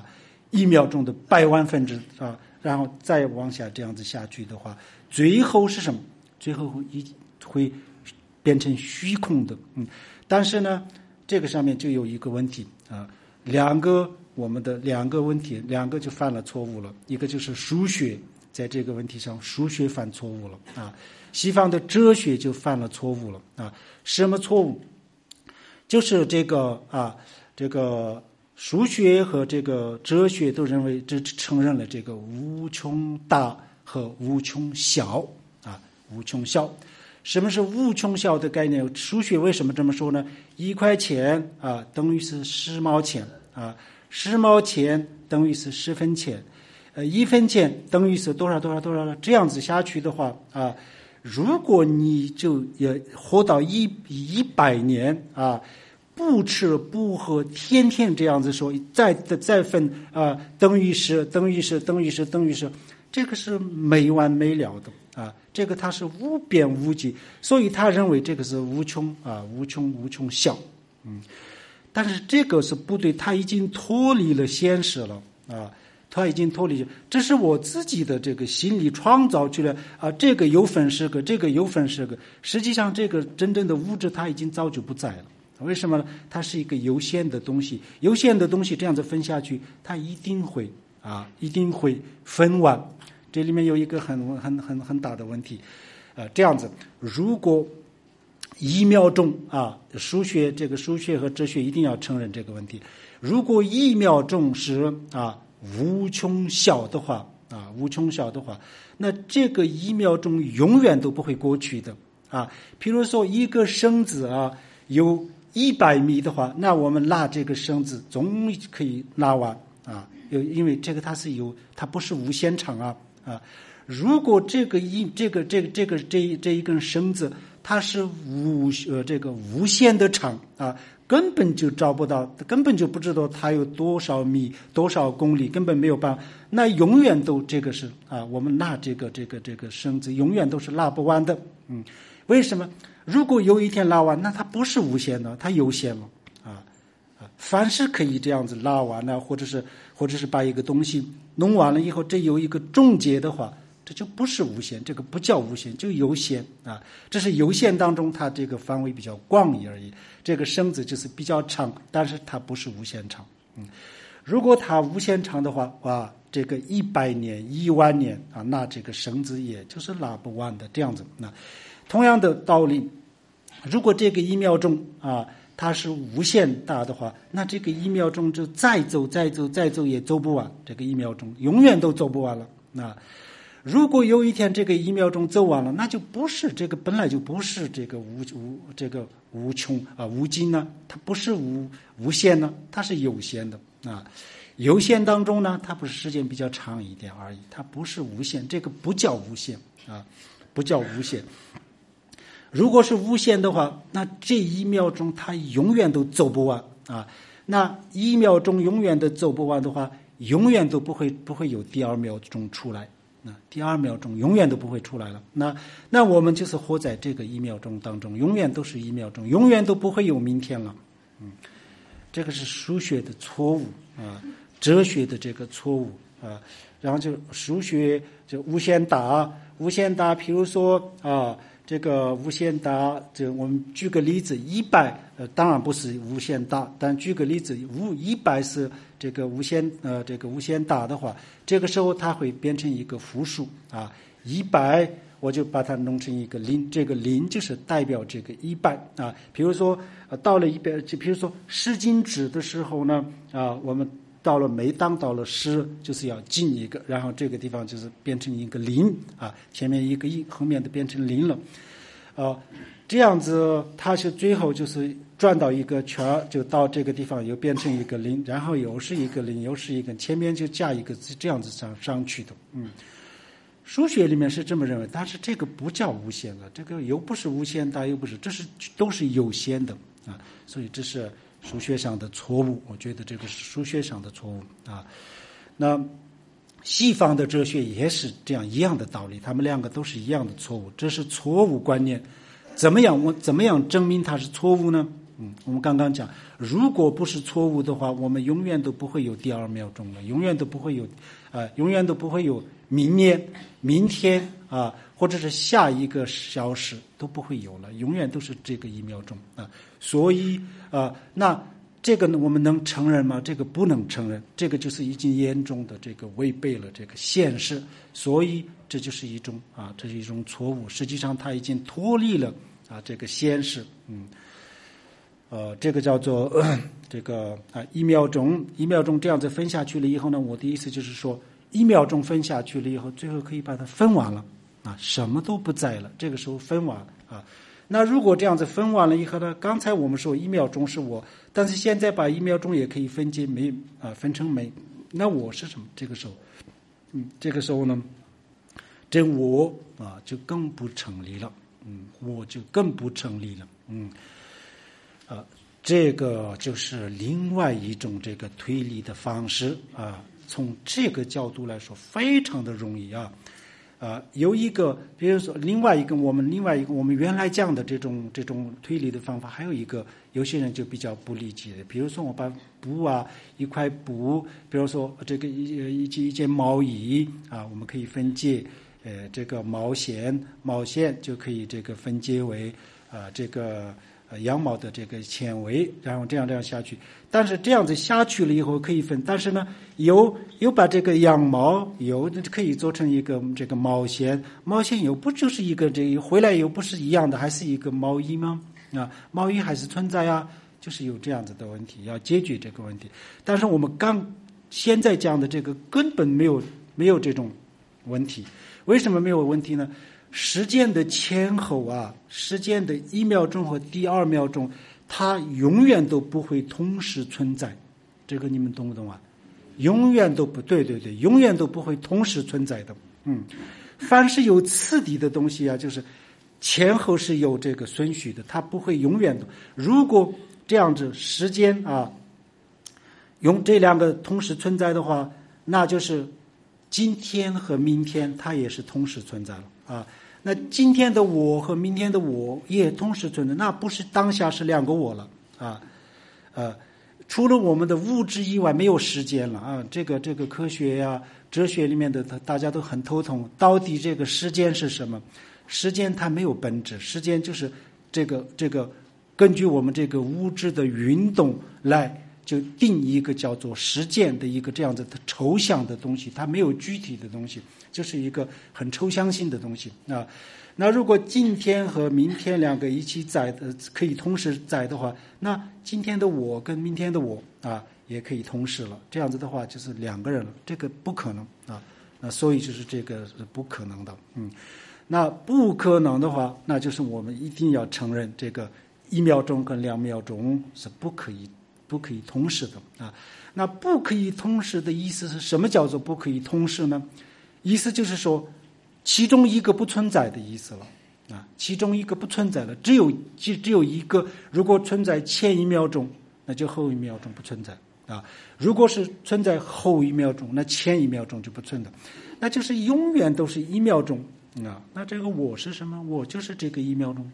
1秒钟的100万分之啊，然后再往下这样子下去的话，最后是什么？最后会变成虚空的。但是呢，这个上面就有一个问题啊，我们的两个问题，两个就犯了错误了。一个就是数学在这个问题上，数学犯错误了啊。西方的哲学就犯了错误了啊。什么错误？就是这个数学和这个哲学都承认了这个无穷大和无穷小啊，无穷小。什么是无穷小的概念？数学为什么这么说呢？1块钱啊等于是10毛钱啊，10毛钱等于是10分钱，1分钱等于是多少，这样子下去的话啊，如果你就也活到100年啊，不吃不喝，天天这样子说，再分啊，等于是，这个是没完没了的啊，这个它是无边无际，所以他认为这个是无穷啊，无穷小，但是这个是不对，他已经脱离了现实了啊，他已经脱离，这是我自己的这个心理创造出来啊，这个有分是个，这个有分是个，实际上这个真正的物质它已经早就不在了。为什么呢？它是一个有限的东西，有限的东西这样子分下去，它一定会分完。这里面有一个很大的问题，这样子，如果1秒钟啊，数学和哲学一定要承认这个问题。如果1秒钟是无穷小的话，那这个1秒钟永远都不会过去的啊。比如说一个绳子啊，有100米的话，那我们拉这个绳子总可以拉完啊，因为这个它不是无限长啊。如果这一根绳子它是无限的长啊，根本就找不到，根本就不知道它有多少米多少公里，根本没有办法，那永远都这个是我们拉这个绳子永远都是拉不完的。为什么？如果有一天拉完，那它不是无限的，它有限了凡是可以这样子拉完了，或者是把一个东西弄完了以后，这有一个终结的话，这就不是无限，这个不叫无限，就有限啊。这是有限当中它这个范围比较广而已。这个绳子就是比较长，但是它不是无限长。如果它无限长的话，这个100年、10000年啊，那这个绳子也就是拉不完的这样子。那同样的道理，如果这个1秒钟啊，它是无限大的话，那这个1秒钟就再走也走不完，这个1秒钟永远都走不完了。那如果有一天这个1秒钟走完了，那就不是这个，本来就不是这个无穷无尽呢，它不是无限呢，它是有限的啊。有限当中呢，它不是时间比较长一点而已，它不是无限，这个不叫无限啊，不叫无限。如果是无限的话，那这1秒钟它永远都走不完啊。那1秒钟永远都走不完的话，永远都不会有第2秒钟出来。第2秒钟永远都不会出来了。那我们就是活在这个1秒钟当中，永远都是1秒钟，永远都不会有明天了。这个是数学的错误啊，哲学的这个错误啊。 然后就数学就无限大，譬如说这个无限大，这我们举个例子，100当然不是无限大，但举个例子，100是这个无限大的话，这个时候它会变成一个复数100我就把它弄成一个0，这个0就是代表这个100比如说到了100，就比如说10进制的时候呢我们每当到了10就是要进一个，然后这个地方就是变成一个0前面一个1，后面的变成0了这样子它是最后就是转到一个圈，就到这个地方又变成一个0，然后又是一个0，又是一个，前面就加一个这样子上去的数学里面是这么认为，但是这个不叫无限了，这个又不是无限大，又不是，都是有限的所以这是数学上的错误，我觉得这个是数学上的错误那西方的哲学也是这样一样的道理，他们两个都是一样的错误，这是错误观念。怎么样证明它是错误呢？我们刚刚讲，如果不是错误的话，我们永远都不会有第2秒钟了，永远都不会有明天或者是下一个小时都不会有了，永远都是这个1秒钟所以那这个我们能承认吗？这个不能承认，这个就是已经严重的这个违背了这个现实，所以这就是一种错误，实际上它已经脱离了这个现实这个叫做这个1秒钟这样子分下去了以后呢，我的意思就是说1秒钟分下去了以后，最后可以把它分完了什么都不在了，这个时候分完那如果这样子分完了以后呢，刚才我们说1秒钟是我，但是现在把1秒钟也可以分成没，那我是什么？这个时候呢，这我就更不成立了我就更不成立了这个就是另外一种这个推理的方式从这个角度来说非常的容易有一个，比如说另外一个我们原来讲的这种推理的方法，还有一个有些人就比较不理解的，比如说我把布一块布，比如说这个一件毛衣我们可以分解这个毛线就可以这个分解为这个羊毛的这个纤维，然后这样下去，但是这样子下去了以后可以分，但是呢又把这个羊毛又可以做成一个这个毛线又不就是一个这回来又不是一样的，还是一个毛衣吗？毛衣还是存在就是有这样子的问题，要解决这个问题。但是我们现在讲的这个根本没有这种问题。为什么没有问题呢？时间的前后时间的1秒钟和第2秒钟，它永远都不会同时存在，这个你们懂不懂永远都不对，永远都不会同时存在的凡是有次第的东西就是前后是有这个顺序的，它不会永远的。如果这样子时间用这两个同时存在的话，那就是今天和明天它也是同时存在了那今天的我和明天的我也同时存在，那不是当下是2个我了除了我们的物质以外没有时间了这个科学哲学里面的大家都很头痛，到底这个时间是什么？时间它没有本质，时间就是这个根据我们这个物质的运动来就定一个叫做时间的一个这样子的抽象的东西，它没有具体的东西，就是一个很抽象性的东西那如果今天和明天2个一起在可以同时在的话，那今天的我跟明天的我也可以同时了，这样子的话就是2个人了，这个不可能那所以就是这个是不可能的那不可能的话，那就是我们一定要承认这个1秒钟跟2秒钟是不可以同时的那不可以同时的意思是什么？叫做不可以同时呢？意思就是说其中一个不存在的意思了其中一个不存在了，只有一个，如果存在前1秒钟，那就后1秒钟不存在如果是存在后1秒钟，那前1秒钟就不存在，那就是永远都是1秒钟那这个我是什么？我就是这个1秒钟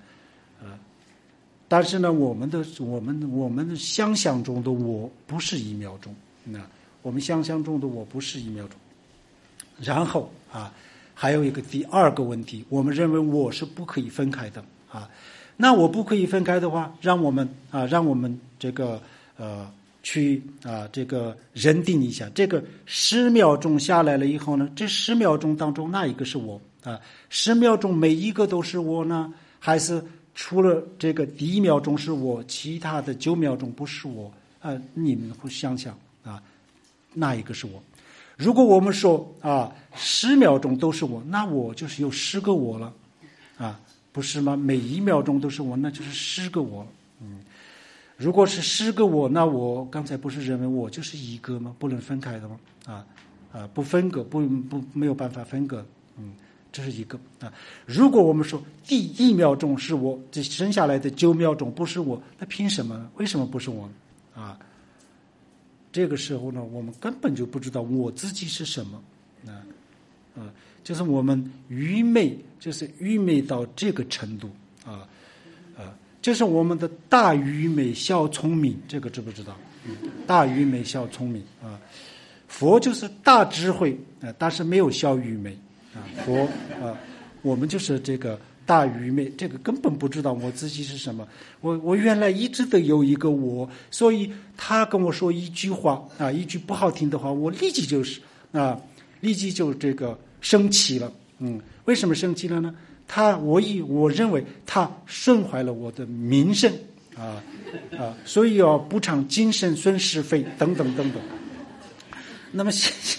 但是呢，我们想象中的我不是1秒钟我们想象中的我不是1秒钟然后还有一个第二个问题，我们认为我是不可以分开的那我不可以分开的话，让我们这个去这个认定一下，这个10秒钟下来了以后呢，这10秒钟当中哪一个是我10秒钟每一个都是我呢，还是除了这个第1秒钟是我，其他的9秒钟不是我你们会想想哪一个是我？如果我们说10秒钟都是我，那我就是有10个我了不是吗？每1秒钟都是我，那就是10个我。如果是10个我，那我刚才不是认为我就是一个吗？不能分开的吗？不分割，没有办法分割。这是一个如果我们说第1秒钟是我，这剩下来的9秒钟不是我，那凭什么呢？为什么不是我呢？这个时候呢，我们根本就不知道我自己是什么就是我们愚昧，就是愚昧到这个程度就是我们的大愚昧小聪明，这个知不知道？大愚昧小聪明佛就是大智慧但是没有小愚昧佛我们就是这个大愚昧，这个根本不知道我自己是什么。我原来一直都有一个我，所以他跟我说一句话一句不好听的话，我立即就这个生气了。为什么生气了呢？我认为他损坏了我的名声所以要补偿精神损失费等等等等。那么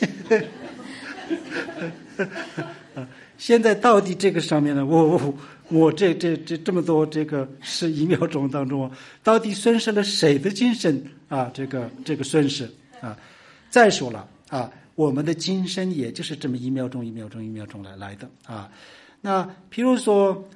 现在到底这个上面呢，我这么多这个11秒钟当中，到底损失了谁的精神这个损失再说了我们的精神也就是这么1秒钟1秒钟1秒钟来的那比如说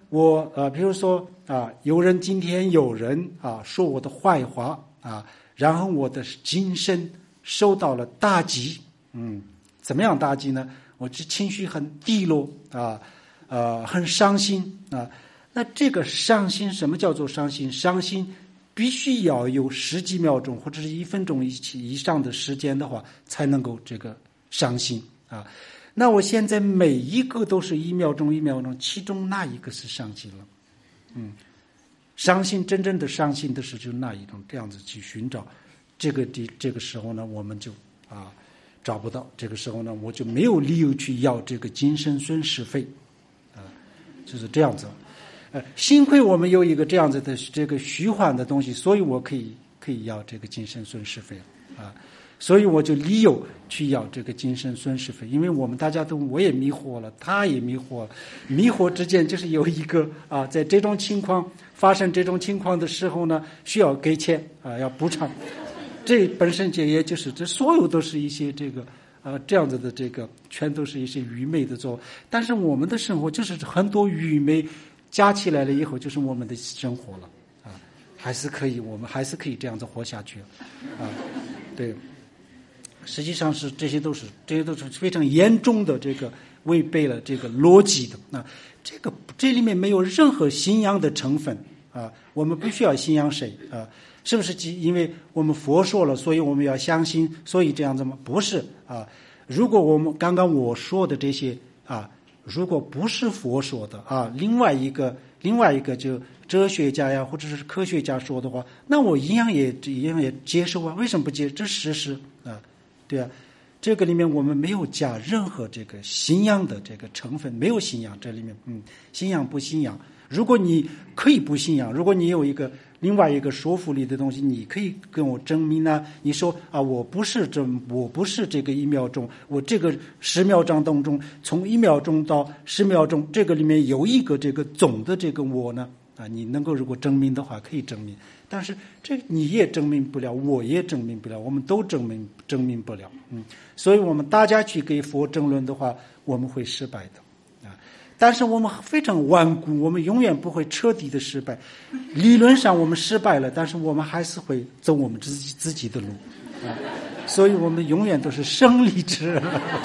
今天有人说我的坏话然后我的精神受到了打击怎么样打击呢？我这情绪很低落很伤心那这个伤心，什么叫做伤心？伤心必须要有10几秒钟或者是1分钟以上的时间的话，才能够这个伤心那我现在每一个都是1秒钟1秒钟，其中哪一个是伤心了？伤心真正的伤心的是就那一种，这样子去寻找这个时候呢，我们就找不到。这个时候呢，我就没有理由去要这个精神损失费就是这样子。幸亏我们有一个这样子的这个虚幻的东西，所以我可以要这个精神损失费所以我就理由去要这个精神损失费，因为我们大家我也迷惑了，他也迷惑了，迷惑之间就是有一个在这种情况发生这种情况的时候呢，需要给钱要补偿。这本身也就是这所有都是一些这个这样子的这个全都是一些愚昧的做，但是我们的生活就是很多愚昧加起来了以后就是我们的生活了我们还是可以这样子活下去对。实际上是这些都是非常严重的这个违背了这个逻辑的这里面没有任何信仰的成分我们不需要信仰谁是不是因为我们佛说了，所以我们要相信，所以这样子吗？不是如果我们刚刚我说的这些如果不是佛说的另外一个就哲学家呀或者是科学家说的话，那我一样也接受为什么不接受？这事实对这个里面我们没有加任何这个信仰的这个成分，没有信仰这里面信仰不信仰，如果你可以不信仰，如果你有另外一个说服力的东西，你可以跟我证明你说我不是这个1秒钟，我这个10秒钟当中从1秒钟到10秒钟，这个里面有一个这个总的这个我呢你能够如果证明的话可以证明，但是这你也证明不了，我也证明不了，我们都证明不了所以我们大家去给佛争论的话，我们会失败的但是我们非常顽固，我们永远不会彻底的失败。理论上我们失败了，但是我们还是会走我们自己的路所以我们永远都是胜利者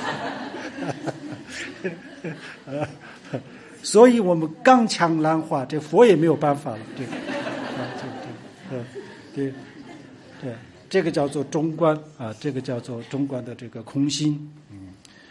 所以我们刚强难化，这佛也没有办法了对，这个叫做中观这个叫做中观的这个空心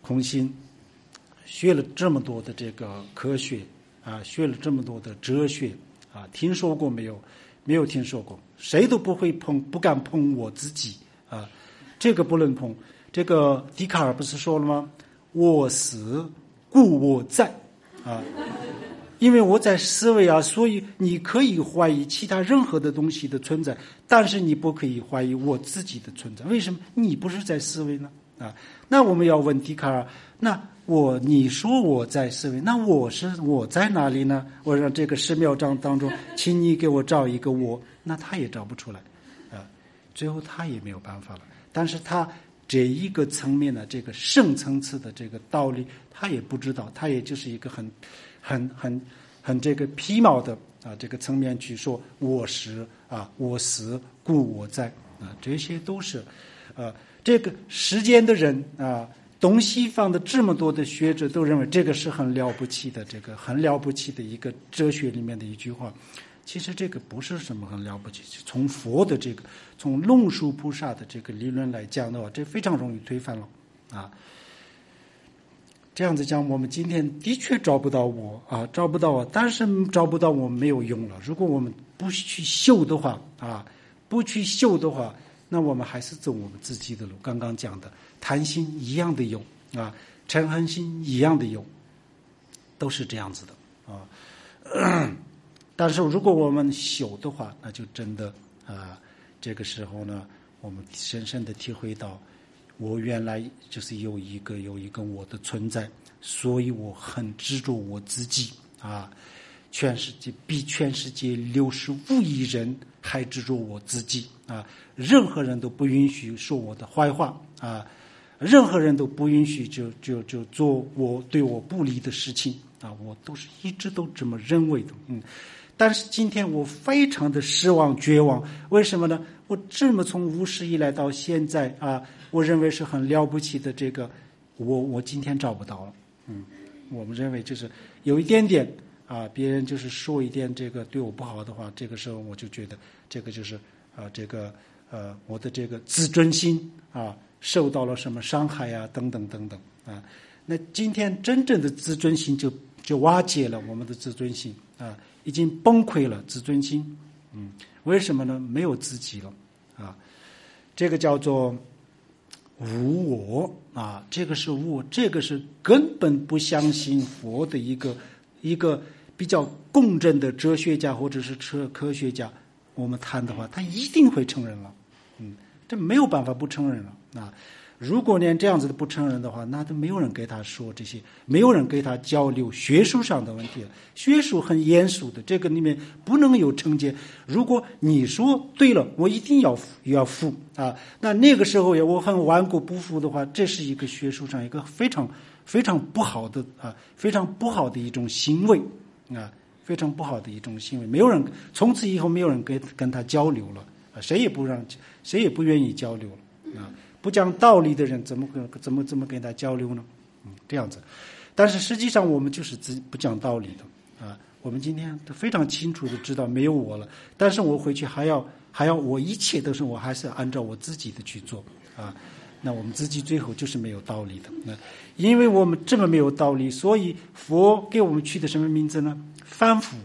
空心，学了这么多的这个科学啊，学了这么多的哲学啊，听说过没有？没有听说过，谁都不会碰，不敢碰我自己啊，这个不能碰。这个笛卡尔不是说了吗？我思故我在啊，因为我在思维啊，所以你可以怀疑其他任何的东西的存在，但是你不可以怀疑我自己的存在。为什么？你不是在思维呢？啊，那我们要问笛卡尔，那你说我在思维，那我在哪里呢？我让这个10秒章当中，请你给我找一个我，那他也找不出来，最后他也没有办法了。但是他这一个层面的这个深层次的这个道理，他也不知道，他也就是一个很这个皮毛的啊这个层面去说我实啊，我思故我在啊，这些都是这个时间的人啊。东西方的这么多的学者都认为这个是很了不起的，这个很了不起的一个哲学里面的一句话。其实这个不是什么很了不起，从佛的这个，从龙树菩萨的这个理论来讲的话，这非常容易推翻了啊。这样子讲，我们今天的确找不到我啊，找不到我，但是找不到我没有用了。如果我们不去修的话啊，不去修的话，那我们还是走我们自己的路。刚刚讲的贪心一样的有啊，嗔恨心一样的有，都是这样子的啊。但是如果我们修的话，那就真的啊，这个时候呢，我们深深的体会到，我原来就是有一个我的存在，所以我很执着我自己啊。全世界比全世界65亿人还执着我自己啊！任何人都不允许说我的坏话啊！任何人都不允许就做对我不利的事情啊！我都是一直都这么认为的，但是今天我非常的失望绝望，为什么呢？我这么从无始以来到现在啊，我认为是很了不起的这个，我今天找不到了，我们认为就是有一点点。啊，别人就是说一点这个对我不好的话，这个时候我就觉得这个就是我的这个自尊心啊受到了什么伤害啊，等等等等啊。那今天真正的自尊心就瓦解了，我们的自尊心啊已经崩溃了，自尊心，为什么呢？没有自己了啊，这个叫做无我啊，这个是无我，这个是根本不相信佛的一个比较公正的哲学家或者是科学家，我们谈的话，他一定会承认了，这没有办法不承认了啊！如果连这样子的不承认的话，那都没有人给他说这些，没有人给他交流学术上的问题了。学术很严肃的，这个里面不能有成见。如果你说对了，我一定要服啊，那个时候我很顽固不服的话，这是一个学术上一个非常非常不好的啊，非常不好的一种行为啊，非常不好的一种行为。没有人从此以后没有人跟他交流了啊，谁也不愿意交流了啊。不讲道理的人怎么跟他交流呢？这样子。但是实际上我们就是不讲道理的啊。我们今天非常清楚的知道没有我了，但是我回去还要我一切都是我还是按照我自己的去做啊。那我们自己最後就是没有道理的。因为我们这么没有道理，所以佛给我们取的什么名字呢？凡夫，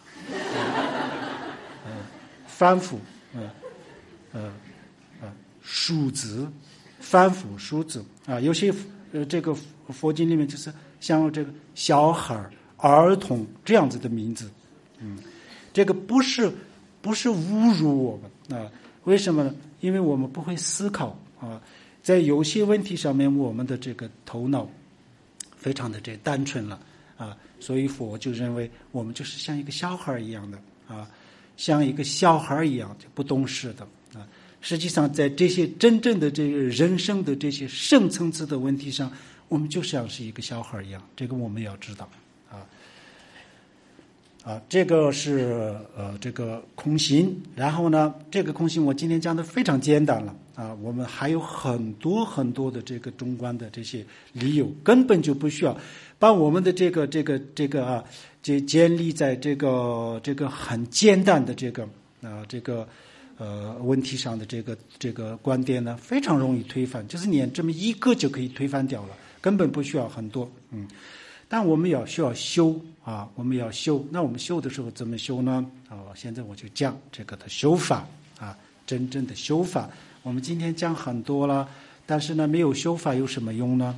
凡夫，数字，凡夫数字啊。有些这个佛经里面就是像这个小孩、儿童这样子的名字，这个不是侮辱我们啊？为什么呢？因为我们不会思考啊。在有些问题上面，我们的这个头脑非常的单纯了啊，所以佛就认为我们就是像一个小孩一样的啊，像一个小孩一样就不懂事的啊。实际上，在这些真正的这个人生的这些深层次的问题上，我们就像是一个小孩一样，这个我们要知道啊。这个是这个空性，然后呢，这个空性我今天讲的非常简单了啊。我们还有很多很多的这个中观的这些理由，根本就不需要把我们的这个啊，建立在这个很简单的问题上的这个观点呢，非常容易推翻，就是你这么一个就可以推翻掉了， 根本不需要很多，但我们需要修啊，我们要修。那我们修的时候怎么修呢？现在我就讲这个的修法啊，真正的修法。我们今天讲很多了，但是呢，没有修法有什么用呢？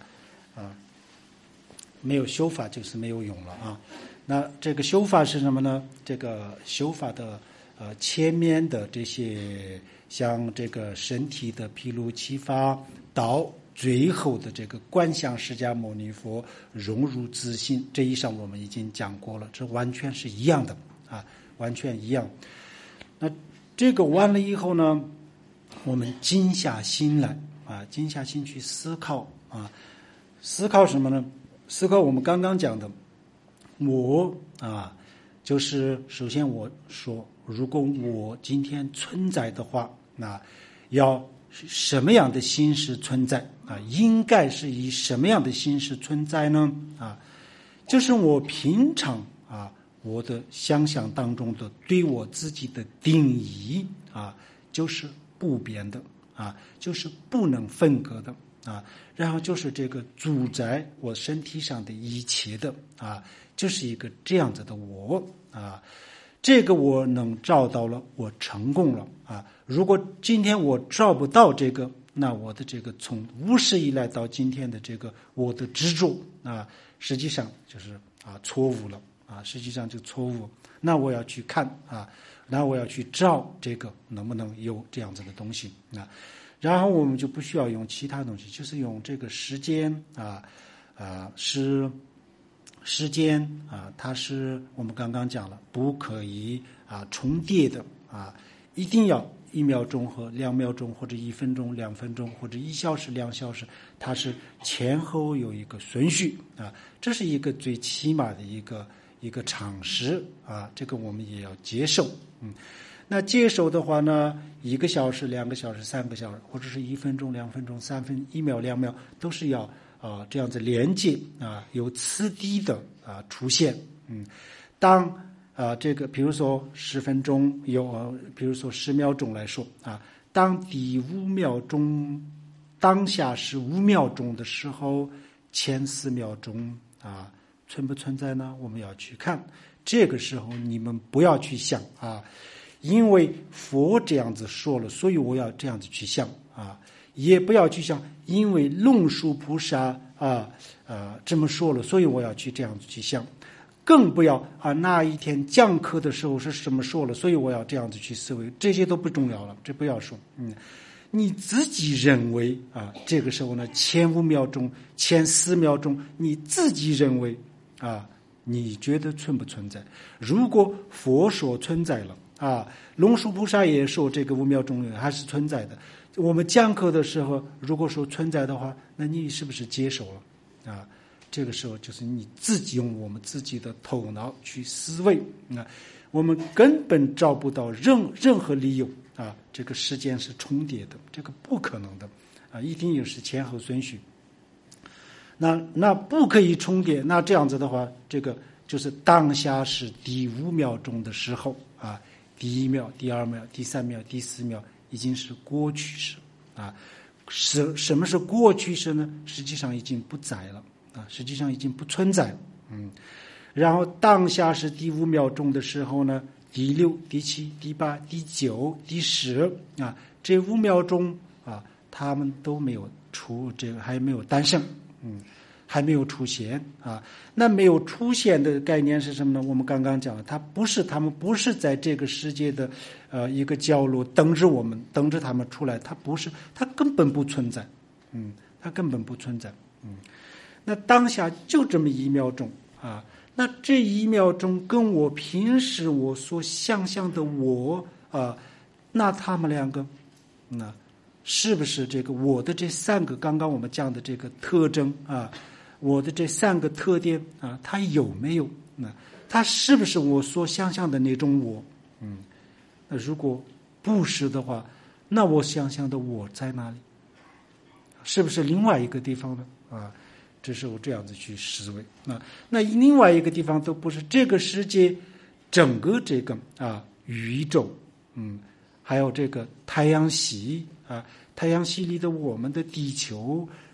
没有修法就是没有用了啊。那这个修法是什么呢？这个修法的前面的这些，像这个身体的披露启发，到最后的这个观想释迦牟尼佛融入自心，这一上我们已经讲过了，这完全是一样的啊，完全一样。那这个完了以后呢，我们静下心来啊，静下心去思考啊，思考什么呢？思考我们刚刚讲的，我啊，就是首先我说，如果我今天存在的话，那要什么样的心识存在啊？应该是以什么样的心识存在呢？啊，就是我平常啊，我的想象当中的对我自己的定义啊，就是不变的啊，就是不能分割的啊，然后就是这个主宰我身体上的一切的啊，就是一个这样子的我啊。这个我能找到了，我成功了啊！如果今天我找不到这个，那我的这个从无始以来到今天的这个我的执着啊，实际上就是错误了啊，实际上就错误。那我要去看啊，那我要去找这个能不能有这样子的东西啊，然后我们就不需要用其他东西，就是用这个时间是。时间啊，它是我们刚刚讲了，不可以重叠的啊，一定要1秒钟和2秒钟，或者1分钟、2分钟，或者1小时、2小时，它是前后有一个顺序啊，这是一个最起码的一个常识啊，这个我们也要接受。那接受的话呢，1个小时、2个小时、3个小时，或者是1分钟、2分钟、1秒、2秒，都是要这样子连接啊，有次第的出现。当这个比如说10分钟比如说10秒钟来说啊，当第5秒钟当下是5秒钟的时候，前4秒钟存不存在呢？我们要去看。这个时候你们不要去想啊，因为佛这样子说了，所以我要这样子去想啊。也不要去想，因为龙树菩萨这么说了，所以我要去这样子去想。更不要那一天讲课的时候是什么说了，所以我要这样子去思维，这些都不重要了，这不要说。你自己认为这个时候呢，前5秒钟、前4秒钟，你自己认为你觉得存不存在？如果佛说存在了龙树菩萨也说这个5秒钟还是存在的。我们讲课的时候，如果说存在的话，那你是不是接受了这个时候就是你自己用我们自己的头脑去思维我们根本找不到任何理由这个时间是重叠的，这个不可能的一定有是前后顺序。那不可以重叠，那这样子的话，这个就是当下是第5秒钟的时候第1秒、第2秒、第3秒、第4秒已经是过去式什么是过去式呢？实际上已经不在了实际上已经不存在了。然后当下是第5秒钟的时候呢，第6、第7、第8、第9、第10这5秒钟他们都没有还没有诞生，还没有出现那没有出现的概念是什么呢？我们刚刚讲了，他们不是在这个世界的一个角落等着他们出来，他根本不存在，他根本不存在。那当下就这么1秒钟那这1秒钟跟我平时我所想象的我那他们两个那是不是这个我的这3个刚刚我们讲的这个特征我的这3个特点它有没有？它是不是我所想象的那种我？那如果不是的话，那我想象的我在哪里？是不是另外一个地方呢？这是我这样子去思维那另外一个地方都不是这个世界，整个这个宇宙，还有这个太阳系太阳系里的我们的地球，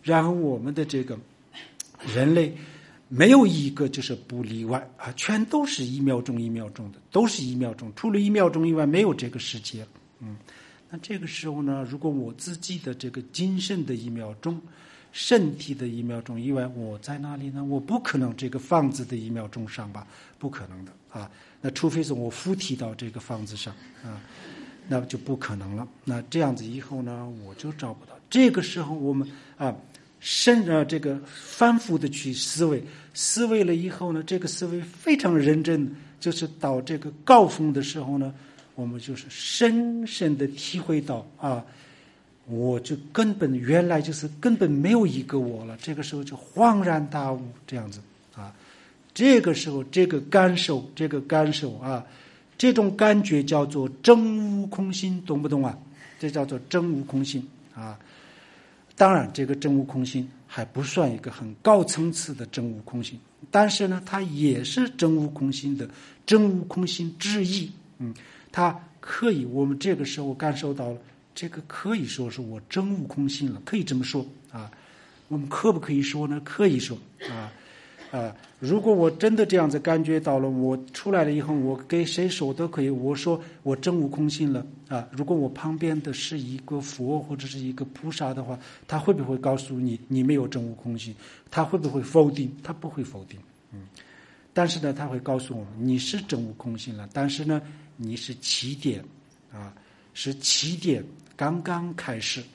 然后我们的这个人类没有一个就是不例外啊，全都是1秒钟1秒钟的，都是1秒钟，除了1秒钟以外没有这个世界。那这个时候呢，如果我自己的这个精神的1秒钟，身体的1秒钟以外，我在哪里呢？我不可能这个房子的1秒钟上吧，不可能的啊。那除非是我附体到这个房子上啊，那就不可能了。那这样子以后呢，我就找不到。这个时候我们这个反复的去思维了以后呢，这个思维非常认真，就是到这个高峰的时候呢，我们就是深深的体会到我就原来就是根本没有一个我了。这个时候就恍然大悟，这样子这个时候这个感受这种感觉叫做真悟空性，懂不懂啊？这叫做真悟空性当然这个真悟空性还不算一个很高层次的真悟空性，但是呢它也是真悟空性的真悟空性之一。它可以，我们这个时候感受到了，这个可以说是我真悟空性了，可以这么说我们可不可以说呢？可以说如果我真的这样子感觉到了，我出来了以后，我给谁说都可以，我说我真悟空性了如果我旁边的是一个佛或者是一个菩萨的话，他会不会告诉你你没有真悟空性？他会不会否定？他不会否定但是呢他会告诉我们你是真悟空性了，但是呢你是起点是起点，刚刚开始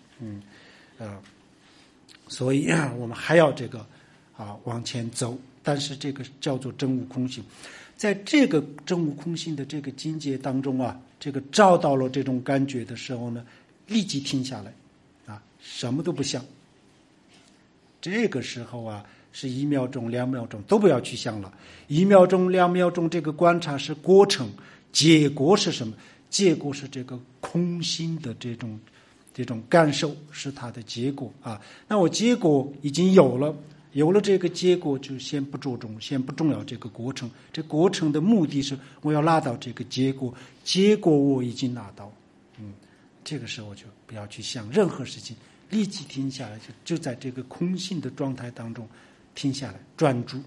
所以我们还要这个往前走。但是这个叫做真悟空性，在这个真悟空性的这个境界当中这个找到了这种感觉的时候呢，立即停下来什么都不想。这个时候是1秒钟2秒钟都不要去想了。1秒钟2秒钟这个观察是过程，结果是什么？结果是这个空性的这种感受是它的结果那我结果已经有了这个结果，就先不着重，先不重要这个过程。这过程的目的是我要拿到这个结果，结果我已经拿到这个时候就不要去想任何事情，立即停下来，就在这个空性的状态当中停下来专注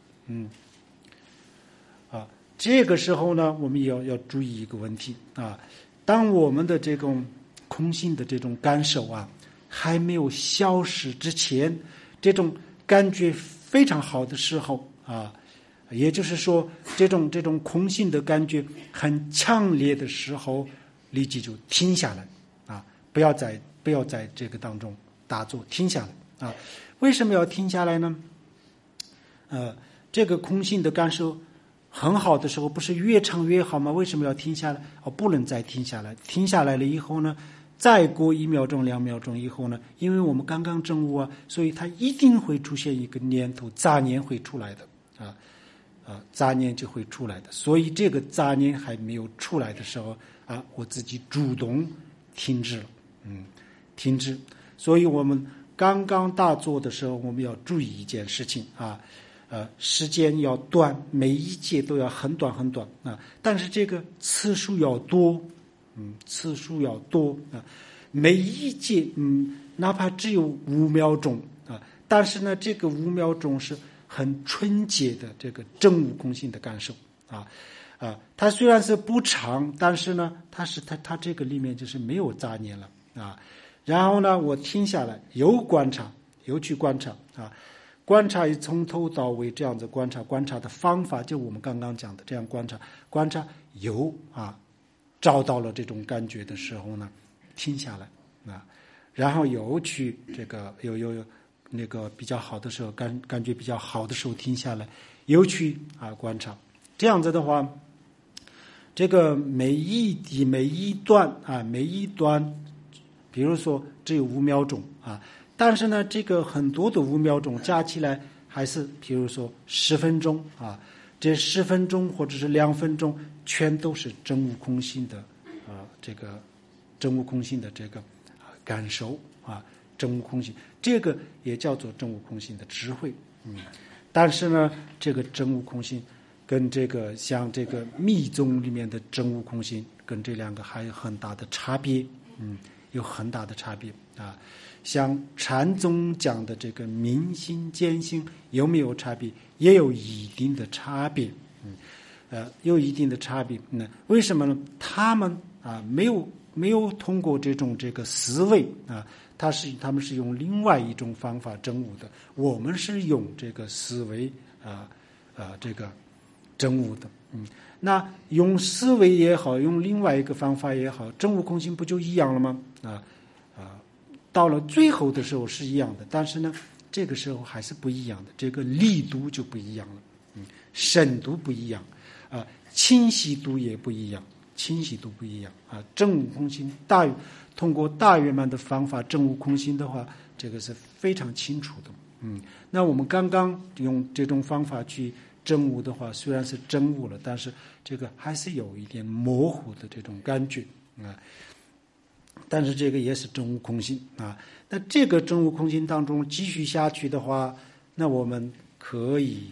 这个时候呢，我们也要注意一个问题当我们的这种空性的这种感受还没有消失之前，这种感觉非常好的时候也就是说这种空性的感觉很强烈的时候，立即就停下来不要在这个当中打坐，停下来为什么要停下来呢？这个空性的感受很好的时候不是越长越好吗？为什么要停下来？不能再停下来。停下来了以后呢，再过1秒钟2秒钟以后呢，因为我们刚刚证悟所以它一定会出现一个念头，杂念会出来的杂念就会出来的。所以这个杂念还没有出来的时候我自己主动停止了停止。所以我们刚刚打坐的时候，我们要注意一件事情时间要短，每一节都要很短很短但是这个次数要多每一节哪怕只有5秒钟但是呢这个5秒钟是很纯洁的这个真悟空性的感受它虽然是不长，但是呢它这个里面就是没有杂念了然后呢我停下来，又观察，又去观察观察从头到尾这样子观察的方法就我们刚刚讲的这样观察有找到了这种感觉的时候呢，停下来然后又去这个有那个比较好的时候感觉比较好的时候停下来，又去观察。这样子的话，这个每一段比如说只有5秒钟但是呢这个很多的5秒钟加起来还是比如说10分钟这10分钟或者是2分钟全都是真悟空性的这个真悟空性的这个感受真悟空性，这个也叫做真悟空性的智慧但是呢这个真悟空性跟这个像这个密宗里面的真悟空性跟这两个还有很大的差别有很大的差别啊。像禅宗讲的这个明心见性有没有差别？也有一定的差别，有一定的差别。为什么呢？他们没有通过这个思维啊，他们是用另外一种方法证悟的。我们是用这个思维这个证悟的。那用思维也好，用另外一个方法也好，证悟空性不就一样了吗？到了最后的时候是一样的，但是呢，这个时候还是不一样的，这个力度就不一样了，深度不一样，清晰度也不一样，证悟空性通过大圆满的方法证悟空性的话，这个是非常清楚的。那我们刚刚用这种方法去证悟的话，虽然是证悟了，但是这个还是有一点模糊的这种感觉但是这个也是证悟空性那这个证悟空性当中继续下去的话，那我们可以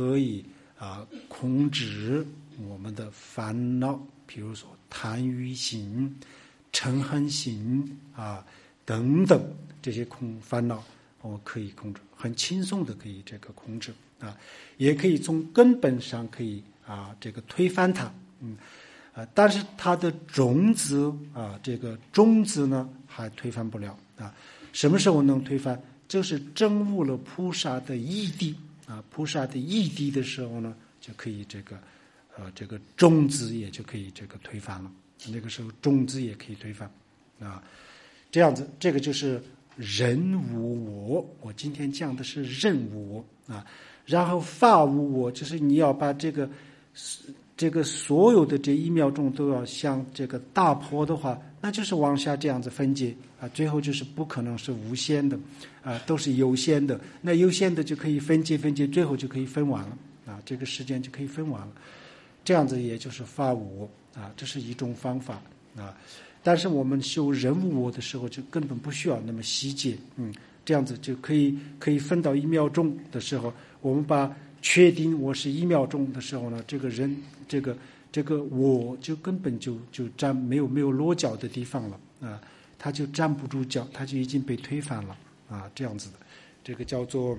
控制我们的烦恼，比如说贪欲心、嗔恨心等等这些烦恼，我可以控制，很轻松的可以这个控制也可以从根本上可以这个推翻它。但是它的种子这个种子呢还推翻不了什么时候能推翻？就是证悟了菩萨的义谛菩萨的义谛的时候呢，就可以这个种子也就可以这个推翻了。那个时候种子也可以推翻这样子，这个就是人无我。我今天讲的是人无我然后法无我，就是你要把这个所有的这1秒钟都要像这个大坡的话，那就是往下这样子分解最后就是不可能是无限的都是有限的。那有限的就可以分解，最后就可以分完了这个时间就可以分完了。这样子也就是法无我这是一种方法但是我们修人无我的时候，就根本不需要那么细节这样子就可以分到1秒钟的时候，我们把确定我是1秒钟的时候呢，这个人这个我就根本就站没有落脚的地方了他就站不住脚，他就已经被推翻了这样子的，这个叫做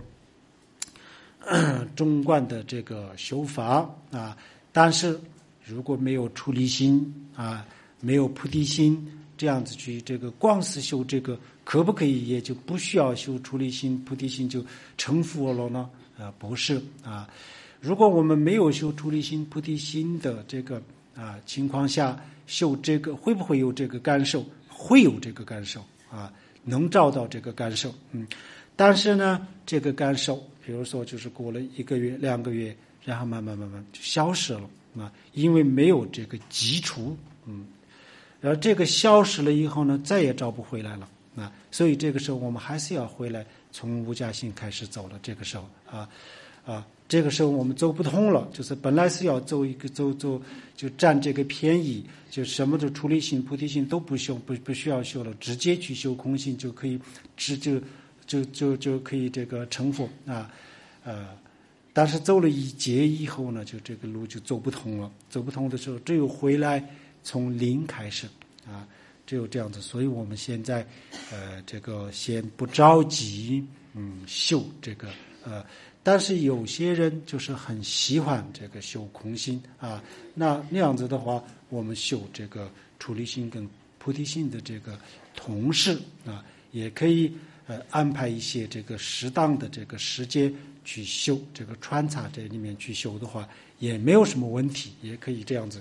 中观的这个修法但是如果没有出离心没有菩提心，这样子去这个光是修这个，可不可以也就不需要修出离心菩提心就成佛了呢？不是如果我们没有修出离心菩提心的这个情况下修这个，会不会有这个感受？会有这个感受能找到这个感受但是呢，这个感受比如说就是过了1个月2个月，然后慢慢就消失了因为没有这个基础然后这个消失了以后呢，再也找不回来了所以这个时候我们还是要回来从无家心开始走了。这个时候这个时候我们走不通了，就是本来是要走就占这个便宜，就什么的出离心菩提心都不修，不需要修了，直接去修空性就可以就可以这个成佛但是走了1劫以后呢，就这个路就走不通了，走不通的时候只有回来从零开始只有这样子。所以我们现在这个先不着急修这个但是有些人就是很喜欢这个修空心那样子的话，我们修这个出离心跟菩提心的这个同时也可以安排一些这个适当的这个时间去修这个穿插这里面去修的话，也没有什么问题，也可以这样子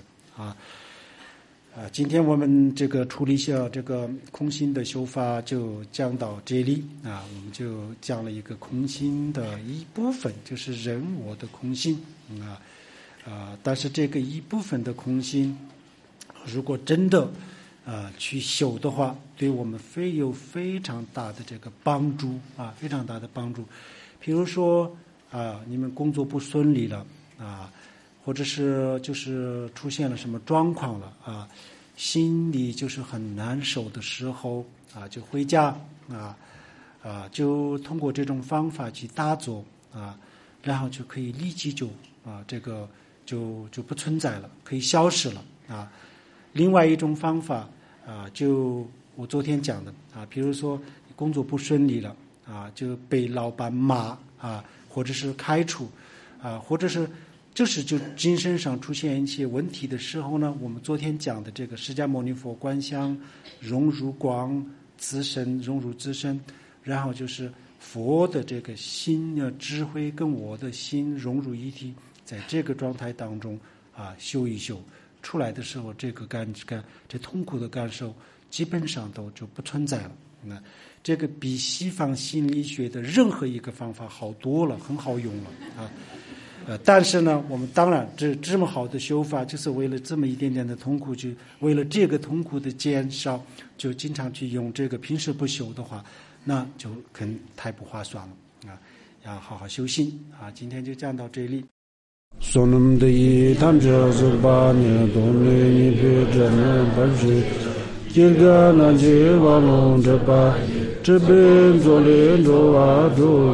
今天我们这个处理下这个空心的修法就讲到这里我们就讲了一个空心的一部分，就是人我的空心但是这个一部分的空心，如果真的去修的话，对我们有非常大的这个帮助非常大的帮助。比如说你们工作不顺利了或者是就是出现了什么状况了心里就是很难受的时候就回家就通过这种方法去打坐然后就可以立即就这个就不存在了，可以消失了另外一种方法就我昨天讲的啊，比如说工作不顺利了啊，就被老板骂啊，或者是开除啊，或者是就精神上出现一些问题的时候呢，我们昨天讲的这个释迦牟尼佛观想融入光自身，融入自身，然后就是佛的这个心的智慧跟我的心融入一体，在这个状态当中啊修一修出来的时候，这个这痛苦的感受基本上都就不存在了。那这个比西方心理学的任何一个方法好多了，很好用了啊。但是呢，我们当然这么好的修法，就是为了这么一点点的痛苦，就为了这个痛苦的减少，就经常去用这个，平时不修的话，那就太不划算了啊！要好好修心啊！今天就讲到这里。 Sonam de tamja zubanya domne ni pejana banji Jirgana jivalon japa Jibin zolin doa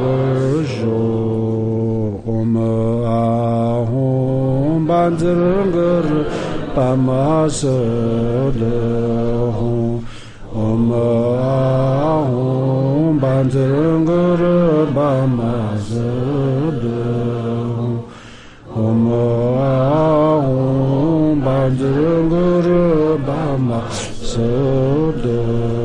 doa Om ahom banzirangar pamasadahom Om ahom banzirangar pamasadahom Om ahom banzirangar pamasadahom